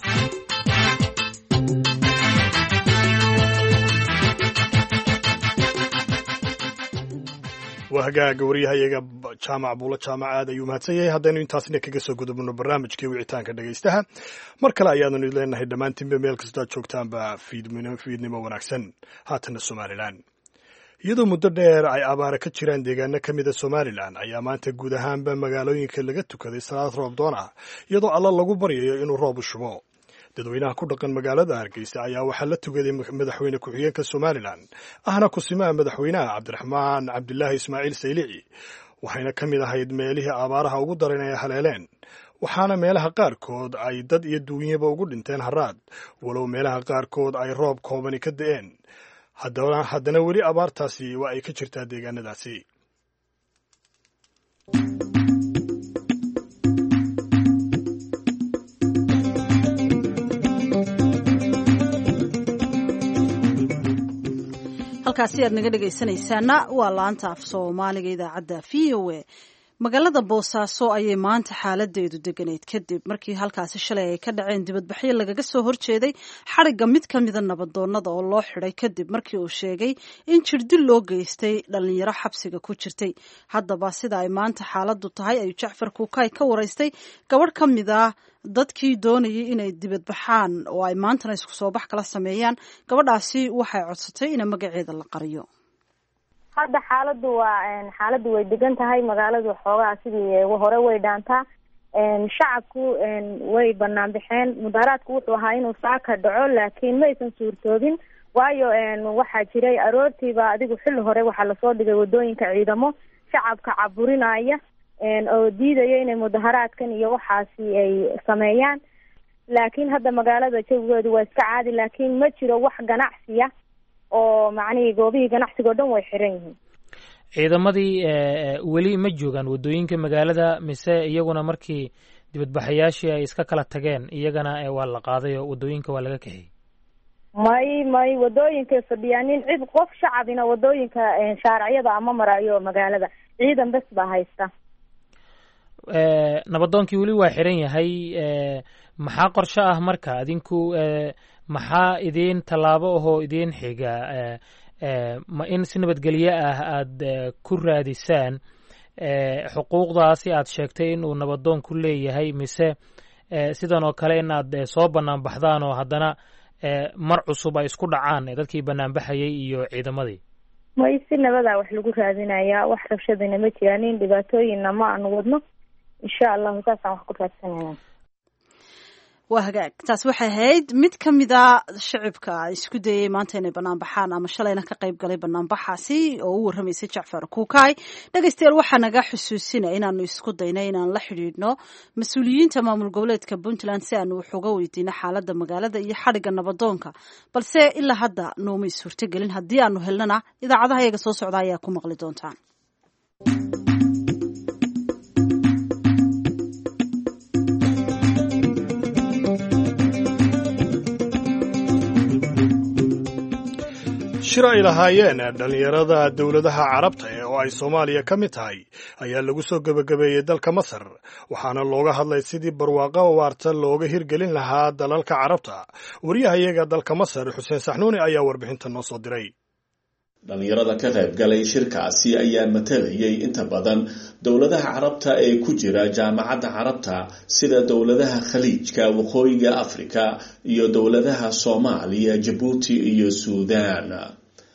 waa hagaaga waryahayaga jaamac buulo jaamac aad ayuu mahadsan yahay. haddaynu intaasna kaga soo gudubno barnaamijkii wicitaanka dhegeystaha, mar kale ayaanu leenahay dhammaantiinba meel kastoo aad joogtaanba fiidnimo wanaagsan. haatana Somalilan, iyadoo muddo dheer ay abaara ka jiraan deegaano ka mida Somalilan, ayaa maanta guud ahaanba magaalooyinka laga tukaday salaad roob doon ah, iyadoo alla lagu baryayo inuu roob u shubo. dadweynaha ku dhaqan magaalada Hargeysa ayaa waxaa la tugaday madaxweyne ku-xigeenka Somalilan ahna kusimaha madaxweynaha Cabdiraxmaan Cabdilaahi Ismaaciil Saylici, waxayna ka mid ahayd meelihii abaaraha ugu daran ee haleeleen, waxaana meelaha qaarkood ay dad iyo duunyaba ugu dhinteen haraad, walow meelaha qaarkood ay roob koobani ka da'een. haddana weli abaartaasi waa ay ka jirtaa deegaanadaasi. halkaasi aad naga dhegaysanaysaana waa laanta af soomaaliga idaacadda VOA. magaalada Boosaaso ayay maanta xaaladeedu deganayd kadib markii halkaasi shalay ay ka dhaceen dibadbaxyo lagaga soo horjeeday xarigga mid ka mida nabadoonnada oo loo xidhay kadib markii uu sheegay in jirdil loo geystay dhalinyaro xabsiga ku jirtay. haddaba sida ay maanta xaaladu tahay ayuu Jacfar Kuukay ka waraystay gabadh ka mid ah dadkii doonayay inay dibadbaxaan oo ay maantana isku soo bax kala sameeyaan. gabadhaasi waxay codsatay in magaceeda la qariyo. hadda xaaladu way degan tahay, magaaladu xoogaa sidii hore way dhaantaa. shacabku way banaan baxeen. mudaharaadku wuxuu ahaa inuu saaka dhaco, laakiin ma aysan suurtoobin, waayo waxaa jiray aroortiiba adigu xilli hore waxaa lasoo dhigay wadooyinka ciidamo shacabka caburinaya oo diidaya inay mudaharaadkan iyo waxaasi ay sameeyaan. laakiin hadda magaalada jawigeedu waa iska caadi, laakiin ma jiro wax ganacsiya oo macnihii goobihii ganacsiga oo dhan way xiran yihiin. ciidamadii weli ma joogaan wadooyinka magaalada, mise iyaguna markii dibadbaxayaashii ay iska kala tageen iyagana waa la qaaday oo wadooyinka waa laga kaxiyey? may wadooyinka fadhiyaanin cid qof shacabina wadooyinka shaariciyada ama marayo magaalada ciidan bes baa haysta. nabadoonkii weli waa xiran yahay. maxaa qorshe ah marka adinku? maxaa idiin tallaabo ahoo idiin xiga? ma in si nabadgelye ah aad ku raadisaan xuquuqdaasi aad sheegtay inuu nabadoon ku leeyahay, mise sidan oo kale in aad soo bannaan baxdaan oo haddana mar cusub ay isku dhacaan dadkii banaanbaxayay iyo ciidamadii? may si nabadaa wax lagu raadinayaa, wax rabshadina ma jiraanin, dhibaatooyinna ma aanu wadno. insha allahu saasaan wax ku raadsanaya. waa hagaag. taas waxay ahayd mid ka mida shacibka isku dayay maanta inay bannaan baxaan ama shalayna ka qayb galay banaanbaxaasi oo u warramaysay Jacfar Kuukay. dhegaystayaal waxaa naga xusuusinaya inaanu isku daynay inaan la xidhiidhno mas-uuliyiinta maamul goboleedka Puntland si aanu wax uga weydiino xaaladda magaalada iyo xadhigga nabadoonka, balse ilaa hadda noomay suurtagelin. haddii aanu helnana idaacadaha iyaga soo socda ayaa ku maqli doontaan. shir ay lahaayeen dhalinyarada dowladaha carabta oo ay Soomaaliya ka mid tahay ayaa lagu soo gabagabeeyey dalka Masar, waxaana looga hadlay sidii barwaaqo waarta looga hirgelin lahaa dalalka carabta. wariyahayaga dalka Masar Xuseen Saxnuuni ayaa warbixinta noo soo diray. dhalinyarada ka qayb galay shirkaasi ayaa matalayay inta badan dowladaha carabta ee ku jira jaamacadda carabta sida dowladaha khaliijka, waqooyiga Afrika iyo dowladaha Soomaaliya, Djibouti iyo Suudaan.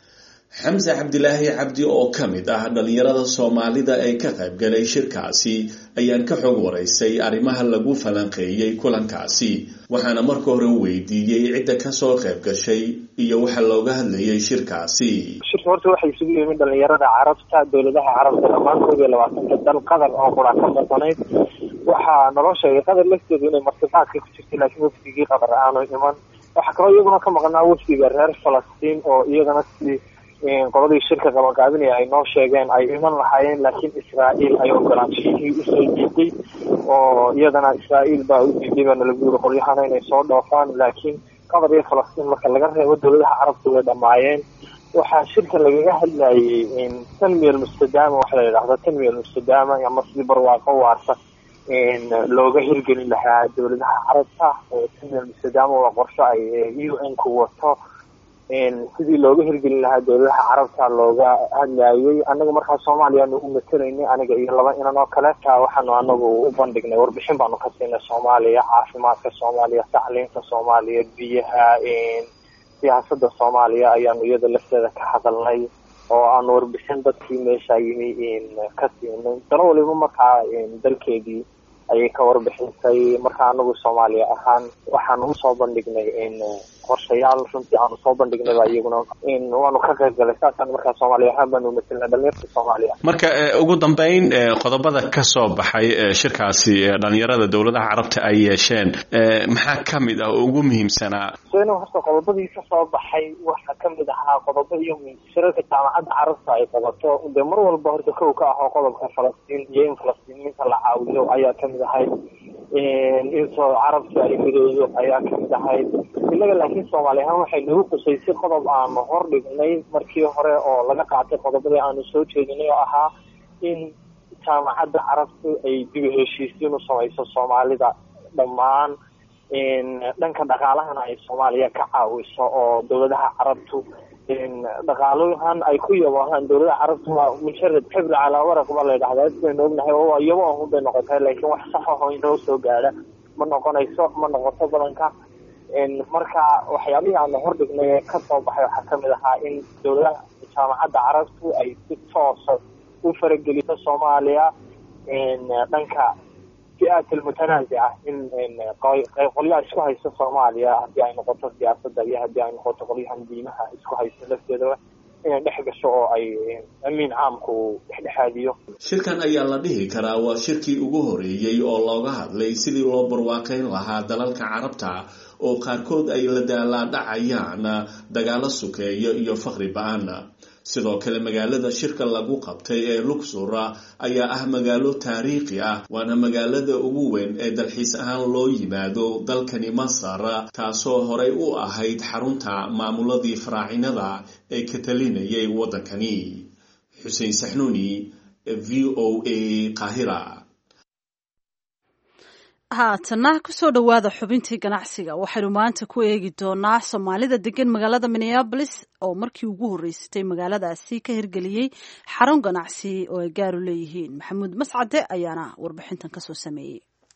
xamse cabdilaahi cabdi oo ka mid ah dhalinyarada soomaalida ee ka qaybgalay shirkaasi ayaan ka xog waraysay arrimaha lagu falanqeeyey kulankaasi waxaana marka hore weydiiyey cidda kasoo qayb gashay iyo waxa looga hadlayay shirkaasi. shirka horta waxay isugu yimid dhalinyarada carabta, dowladaha carabta dhammaan 22 dal qatar oo qura ka badanayd. waxaa naloo sheegay qatar lafteedu inay martiqaadka ku jirtay laakiin wafdigii qatar aanu iman. waxaa kaloo iyaguna ka maqnaa wafdiga reer Falastiin oo iyagana sidii qoladii shirka qabanqaabinaya ay noo sheegeen ay iman lahaayeen, laakiin Israa'iil ay ogolaanshihii usoo diiday oo iyadana Israa'iil baa u diiday baa lagu yiri qolyahana inay soo dhoofaan, laakiin qatar iyo Falastiin marka laga reebo dowladaha carabta way dhamaayeen. waxaa shirka lagaga hadlayay in tanmiya mustadaama waxa la yiraahdo tanmiya mustadaama ama sidii barwaaqo waarta in looga hirgelin lahaa dowladaha carabta. tanmiya mustadaama waa qorshe ay UN ku wato in sidii looga hirgelin lahaa dowladaha carabta looga hadlayay. anaga markaa Soomaaliya u matalaynay aniga iyo laba inan oo kale waxaanu anagu u bandhignay warbixin baanu ka siinay Soomaaliya, caafimaadka Soomaaliya, tacliinta Soomaaliya, biyaha, siyaasadda Soomaaliya ayaanu iyada lafteeda ka hadalnay oo aan warbixin dadkii meesha yimi in ka siinay. dal waliba markaa dalkeedii ayay ka warbixisay. markaa anagu Soomaaliya ahaan waxaan u soo bandhignay in qorshayaal runtii aan soo bandhignay iyaguna in waanu ka qayb galay saasan markaa Soomaaliya ahaan baanu matalnay dhalinyarada Soomaaliya. marka ugu dambeyn qodobada ka soo baxay shirkaasi dhalinyarada dowladaha carabta ay yeesheen maxaa ka mid ah ugu muhiimsanaa? horta qodobadii ka soo baxay waxaa ka mid ahaa qodobo iyo shirarka jaamacadda carabta ay qabato de mar walba horta kow ka ah qodobka Falastiin iyo in Falastiiniinta la caawiyo ayaa ka mid ahayd, in soo carabta ay midoodo ayaa ka mid ahayd. inaga laakiin Soomaaliya ahaan waxay nagu qusaysay qodob aan hor dhignay markii hore oo laga qaatay qodobadii aanu soo jeedinay oo ahaa in jaamacadda carabta ay dib u heshiisiin u samayso Soomaalida dhammaan in dhanka dhaqaalahana ay Soomaaliya ka caawiso oo dowladaha carabtu in dhaqaalahan ay ku yabaahan dowladaha carabtu waa mujarrad xibl ala waraq ba la yiraahdaa isna ognahay oo iyaba oo bay noqotay laakiin wax sax ah oo inoo soo gaara ma noqoto badanka. in marka waxyaabihii aan hor dhignay ka soo baxay waxaa ka mid ahaa in dowladaha jaamacadda carabtu ay si toos u farageliso Soomaaliya in dhanka fi'atul mutanaasica in qolyaha isku haysta Soomaaliya haddii ay noqoto siyaasadda iyo haddii ay noqoto qolyahan diimaha isku haysta lafteeda inay dhex gasho oo ay amiin caamku dhexdhexaadiyo. shirkan ayaa la dhihi karaa waa shirkii ugu horeeyey oo looga hadlay sidii loo barwaaqayn lahaa dalalka carabta oo qaarkood ay la daalaadhacayaan dagaalo sukeeyo iyo faqri ba'an. sidoo kale magaalada shirka lagu qabtay ee Luxor ayaa ah magaalo taariikhi ah, waana magaalada ugu weyn ee dalxiis ahaan loo yimaado dalkani Masar, taasoo horey u ahayd xarunta maamuladii faraacinada ee ka talinayay wadankani. Xuseen Saxnuuni, VOA Qaahira. haatana kusoo dhawaada xubintii ganacsiga. waxaynu maanta ku eegi doonaa Soomaalida degan magaalada Minneapolis oo markii ugu horeysay magaaladaasi ka hirgeliyey xarun ganacsi oo ay gaar u leeyihiin. Maxamuud Mascade ayaana warbixintan kasoo sameeyey.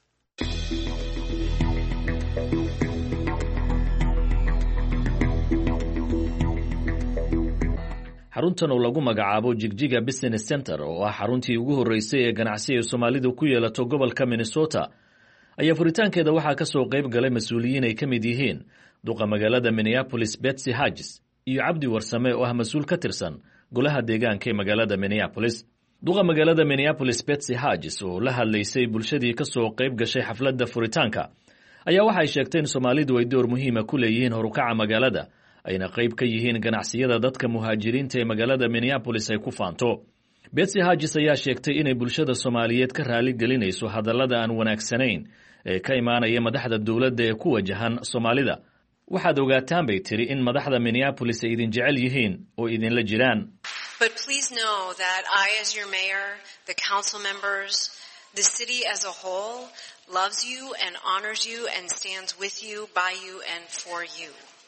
xaruntan oo lagu magacaabo Jigjiga Business Center oo ah xaruntii ugu horeysay ee ganacsi ee Soomaalidu ku yeelato gobolka Minnesota ayaa furitaankeeda waxaa ka soo qayb galay mas-uuliyiin ay ka mid yihiin duqa magaalada Minneapolis Betsy Hodges iyo Cabdi Warsame oo ah mas-uul ka tirsan golaha deegaanka ee magaalada Minneapolis. duqa magaalada Minneapolis Betsy Hodges oo la hadlaysay bulshadii ka soo qayb gashay xafladda furitaanka ayaa waxay sheegtay in Soomaalidu ay door muhiim ah ku leeyihiin horukaca magaalada ayna qayb ka yihiin ganacsiyada dadka muhaajiriinta ee magaalada Minneapolis ay ku faanto. Betsy Hodges ayaa sheegtay inay bulshada Soomaaliyeed ka raali gelinayso hadallada aan wanaagsanayn ee ka imaanaya madaxda dowladda ee ku wajahan Soomaalida. waxaad ogaataan bay tiri in madaxda Minneapolis ay idin jecel yihiin oo idinla jiraan. But please know that I as your mayor, the council members, the city as a whole loves you and honors you and stands with you, by you and for you.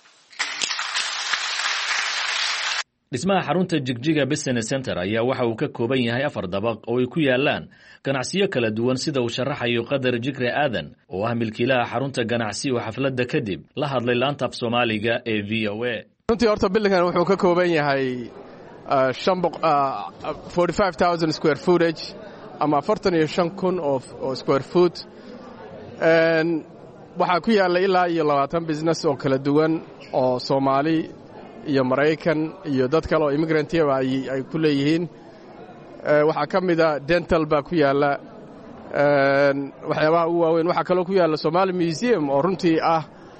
dhismaha xarunta Jigjiga Business Center ayaa waxa uu ka kooban yahay 4 dabaq oo ay ku yaalaan ganacsiyo kala duwan sida uu sharaxayo Qadar Jikre Aadan oo ah milkiilaha xarunta ganacsi oo xafladda kadib la hadlay laanta af Soomaaliga ee VOA. runtii horta bilkan wuxuu ka kooban yahay 45,000 square footage ama 45,000 oo square foot. Waxaa ku yaalla ilaa iyo 20 business oo kala duwan oo Soomaali iyo Maraykan iyo dad kale oo immigrantiyaba ay ku leeyihiin. Waxaa ka mid ah dental baa ku yaalla. Waxyaabaha ugu waaweyn waxaa kaloo ku yaalla Somali Museum oo runtii ah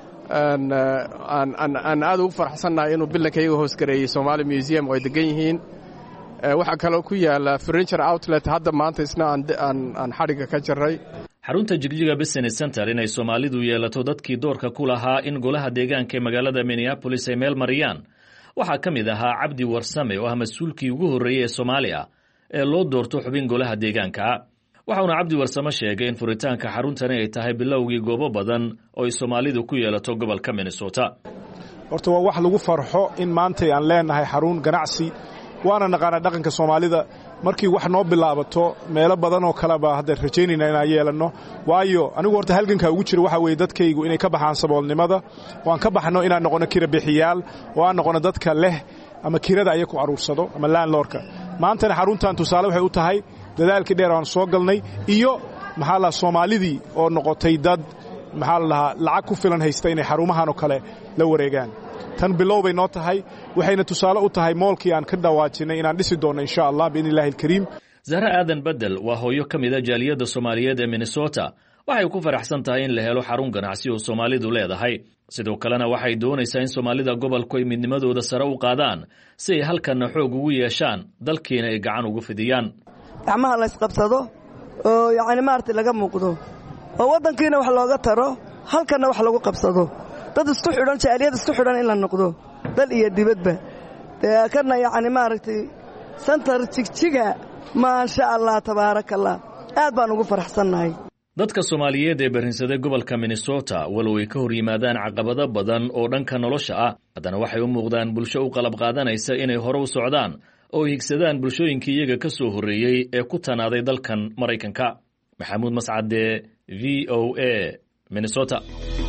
aan aad ugu faraxsannahay inuu bilankayga hoos gareeyey Somali Museum oo ay degan yihiin. Waxaa kaloo ku yaalla furniture outlet hadda maanta isna aan xadhigga ka jarray. xarunta Jigjiga Business Center inay Soomaalidu yeelato dadkii doorka ku lahaa in golaha deegaanka ee magaalada Minneapolis ay meel mariyaan waxaa ka mid ahaa Cabdi Warsame oo ah mas'uulkii ugu horreeyay ee Soomaaliya ee loo doorto xubin golaha deegaanka. waxaana Cabdi Warsame sheegay in furitaanka xaruntani ay tahay bilowgii goobo badan oo ay Soomaalidu ku yeelato gobolka Minnesota. horta waa wax lagu farxo in maanta aan leenahay xarun ganacsi waana naqaana dhaqanka Soomaalida markii wax noo bilaabato meelo badan oo kala ba hadda rajaynayna inaan yeelano waayo anigu horta halganka ugu jiro waxa weeye dadkaygu inay ka baxaan saboolnimada waan ka baxno inaan noqono kira bixiyaal oo aan noqono dadka leh ama kirada ay ku aruursado ama landlordka maanta xaruntan tusaale waxay u tahay dadaalkii dheer aan soo galnay iyo maxaa la Soomaalidii oo noqotay dad maxaa la lacag ku filan haysta inay xarumahan oo kale la wareegaan tan bilow bay noo tahay waxayna tusaale u tahay moolkii aan ka dhawaajinay inaan dhisi doono insha Allah biin Ilaahi Kariim. Zahra Aadan Badel waa hooyo ka mid ah jaaliyadda Soomaaliyeed ee Minnesota waxay ku faraxsan tahay in la helo xarun ganacsi oo Soomaalidu leedahay sidoo kalena waxay doonaysaa in Soomaalida gobolku ay midnimadooda sare u qaadaan si ay halkan xoog ugu yeeshaan dalkiina ay gacan ugu fidiyaan. gacmaha la isqabsado oo yacni maartay laga muuqdo oo wadankiina wax looga taro halkana wax lagu qabsado dad isku xidhan jaaliyad isku xidhan in la noqdo dal iyo dibadba kana yacni maartay center Jigjiga ma sha Allah tabaarakallah aad baan ugu faraxsanahay. dadka Soomaaliyeed ee barinsada gobolka Minnesota walow ay ka hor yimaadaan caqabado badan oo dhanka nolosha ah haddana waxay u muuqdaan bulsho u qalab qaadanaysa inay hore u socdaan oo higsadaan bulshooyinkii iyaga ka soo horreeyay ee ku tanaaday dalkan Maraykanka. Maxamuud Mascade, VOA, Minnesota.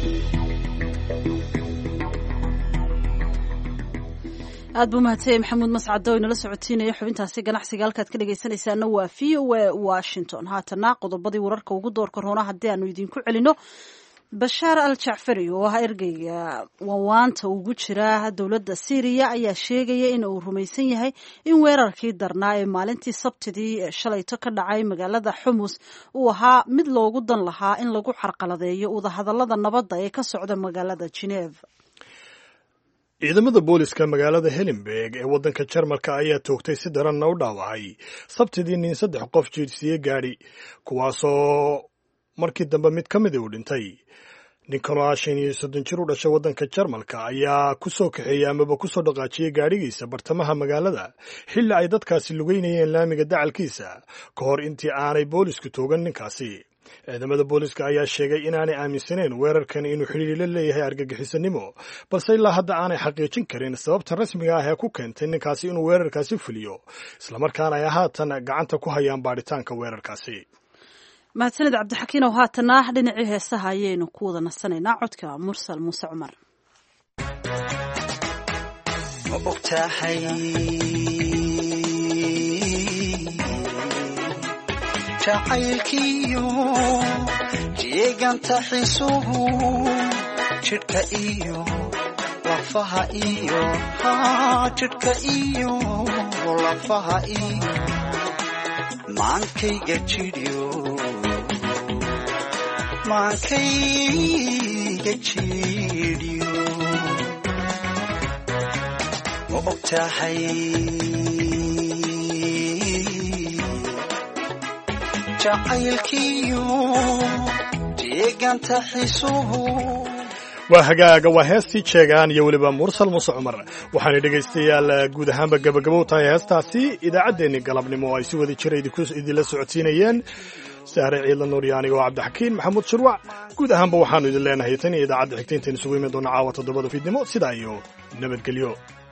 aad buu mahadsanyahay Maxamuud Mascade oo inala socotiinaya xubintaasi ganacsiga halkaad ka dhageysanaysaana waa VOA Washington. haatana qodobadii wararka ugu doorka roona haddii aanu idinku celino Bashaar al-Jacfari oo ah ergeyga wawaanta ugu jira dowladda Syria ayaa sheegaya in uu rumaysan yahay in weerarkii darnaa ee maalintii Sabtidii shalayto ka dhacay magaalada Xumus uu ahaa mid loogu dan lahaa in lagu xarqaladeeyo wadahadallada nabadda ee ka socda magaalada Geneva. ciidamada booliska magaalada Hellenberg ee waddanka Jarmalka ayaa toogtay si daranna u dhaawacay Sabtidii nin 3 qof jiirsiye gaari kuwaasoo markii dambe mid ka mid ah uu dhintay. ninkan oo 35 jir u dhashay waddanka Jarmalka ayaa ku soo kaxeeyay amaba ku soo dhaqaajiyay gaarigiisa bartamaha magaalada xilli ay dadkaasi lugeynayeen laamiga dacalkiisa ka hor intii aanay boolisku toogan ninkaasi. ciidamada booliska ayaa sheegay inaanay aaminsaneen weerarkan inuu xiriir la leeyahay argagixisanimo balse ilaa hadda aanay xaqiijin karin sababta rasmiga ah ee ku keentay ninkaasi inuu weerarkaasi fuliyo islamarkaana ay haatan gacanta ku hayaan baadhitaanka weerarkaasi. mahadsanid Cabdixakiin oo haatana dhinacii heesaha ayaynu ku wada nasanaynaa codka Mursal Muuse Cumar. ogtahay jacaylkiyo jeeganta xisuhu jidhka iyo lafaha iyo jidhka iyo lafaha iyo maankayga jidhyo maankayga jidhyo ogtahay jacaylkiyo deegaanta xisuhu. waa hagaaga waa heestii jeegaan iyo weliba Mursal Muuse Cumar waxaana dhegaystayaal guud ahaanba gabagabo tahay heestaasi idaacaddeenni galabnimo ay si wada jir idinla socodsiinayeen Sahre Ciidla Nuuryaani oo Cabdixakiin Maxamuud Shirwac. guud ahaanba waxaanu idin leenahay tan iyo idaacadda xigta intaan isugu iman doona caawa 7 fiidnimo sidaa iyo nabadgelyo.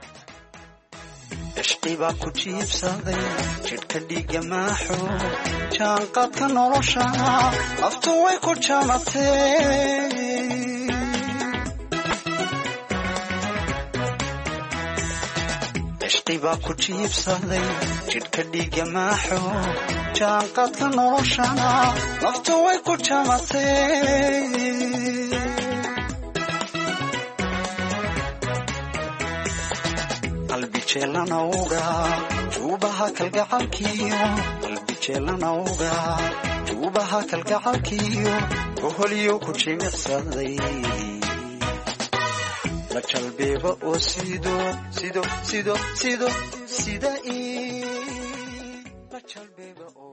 ishqiba ku jiibsaday jidhka dhiiga maaxo jaanqadka nolosha naftu way ku jamatay cishqibaa ku jiibsaday jidhka dhiiga maaxo jaanqaadka noloshana naftu way ku jamatay qalbi jeelanawga juubaha kalgacalkiyo qalbi jeelanawga juubaha kalgacalkiyo koholiyo ku jimicsaday la jalbeeba oo sida la jalbeeba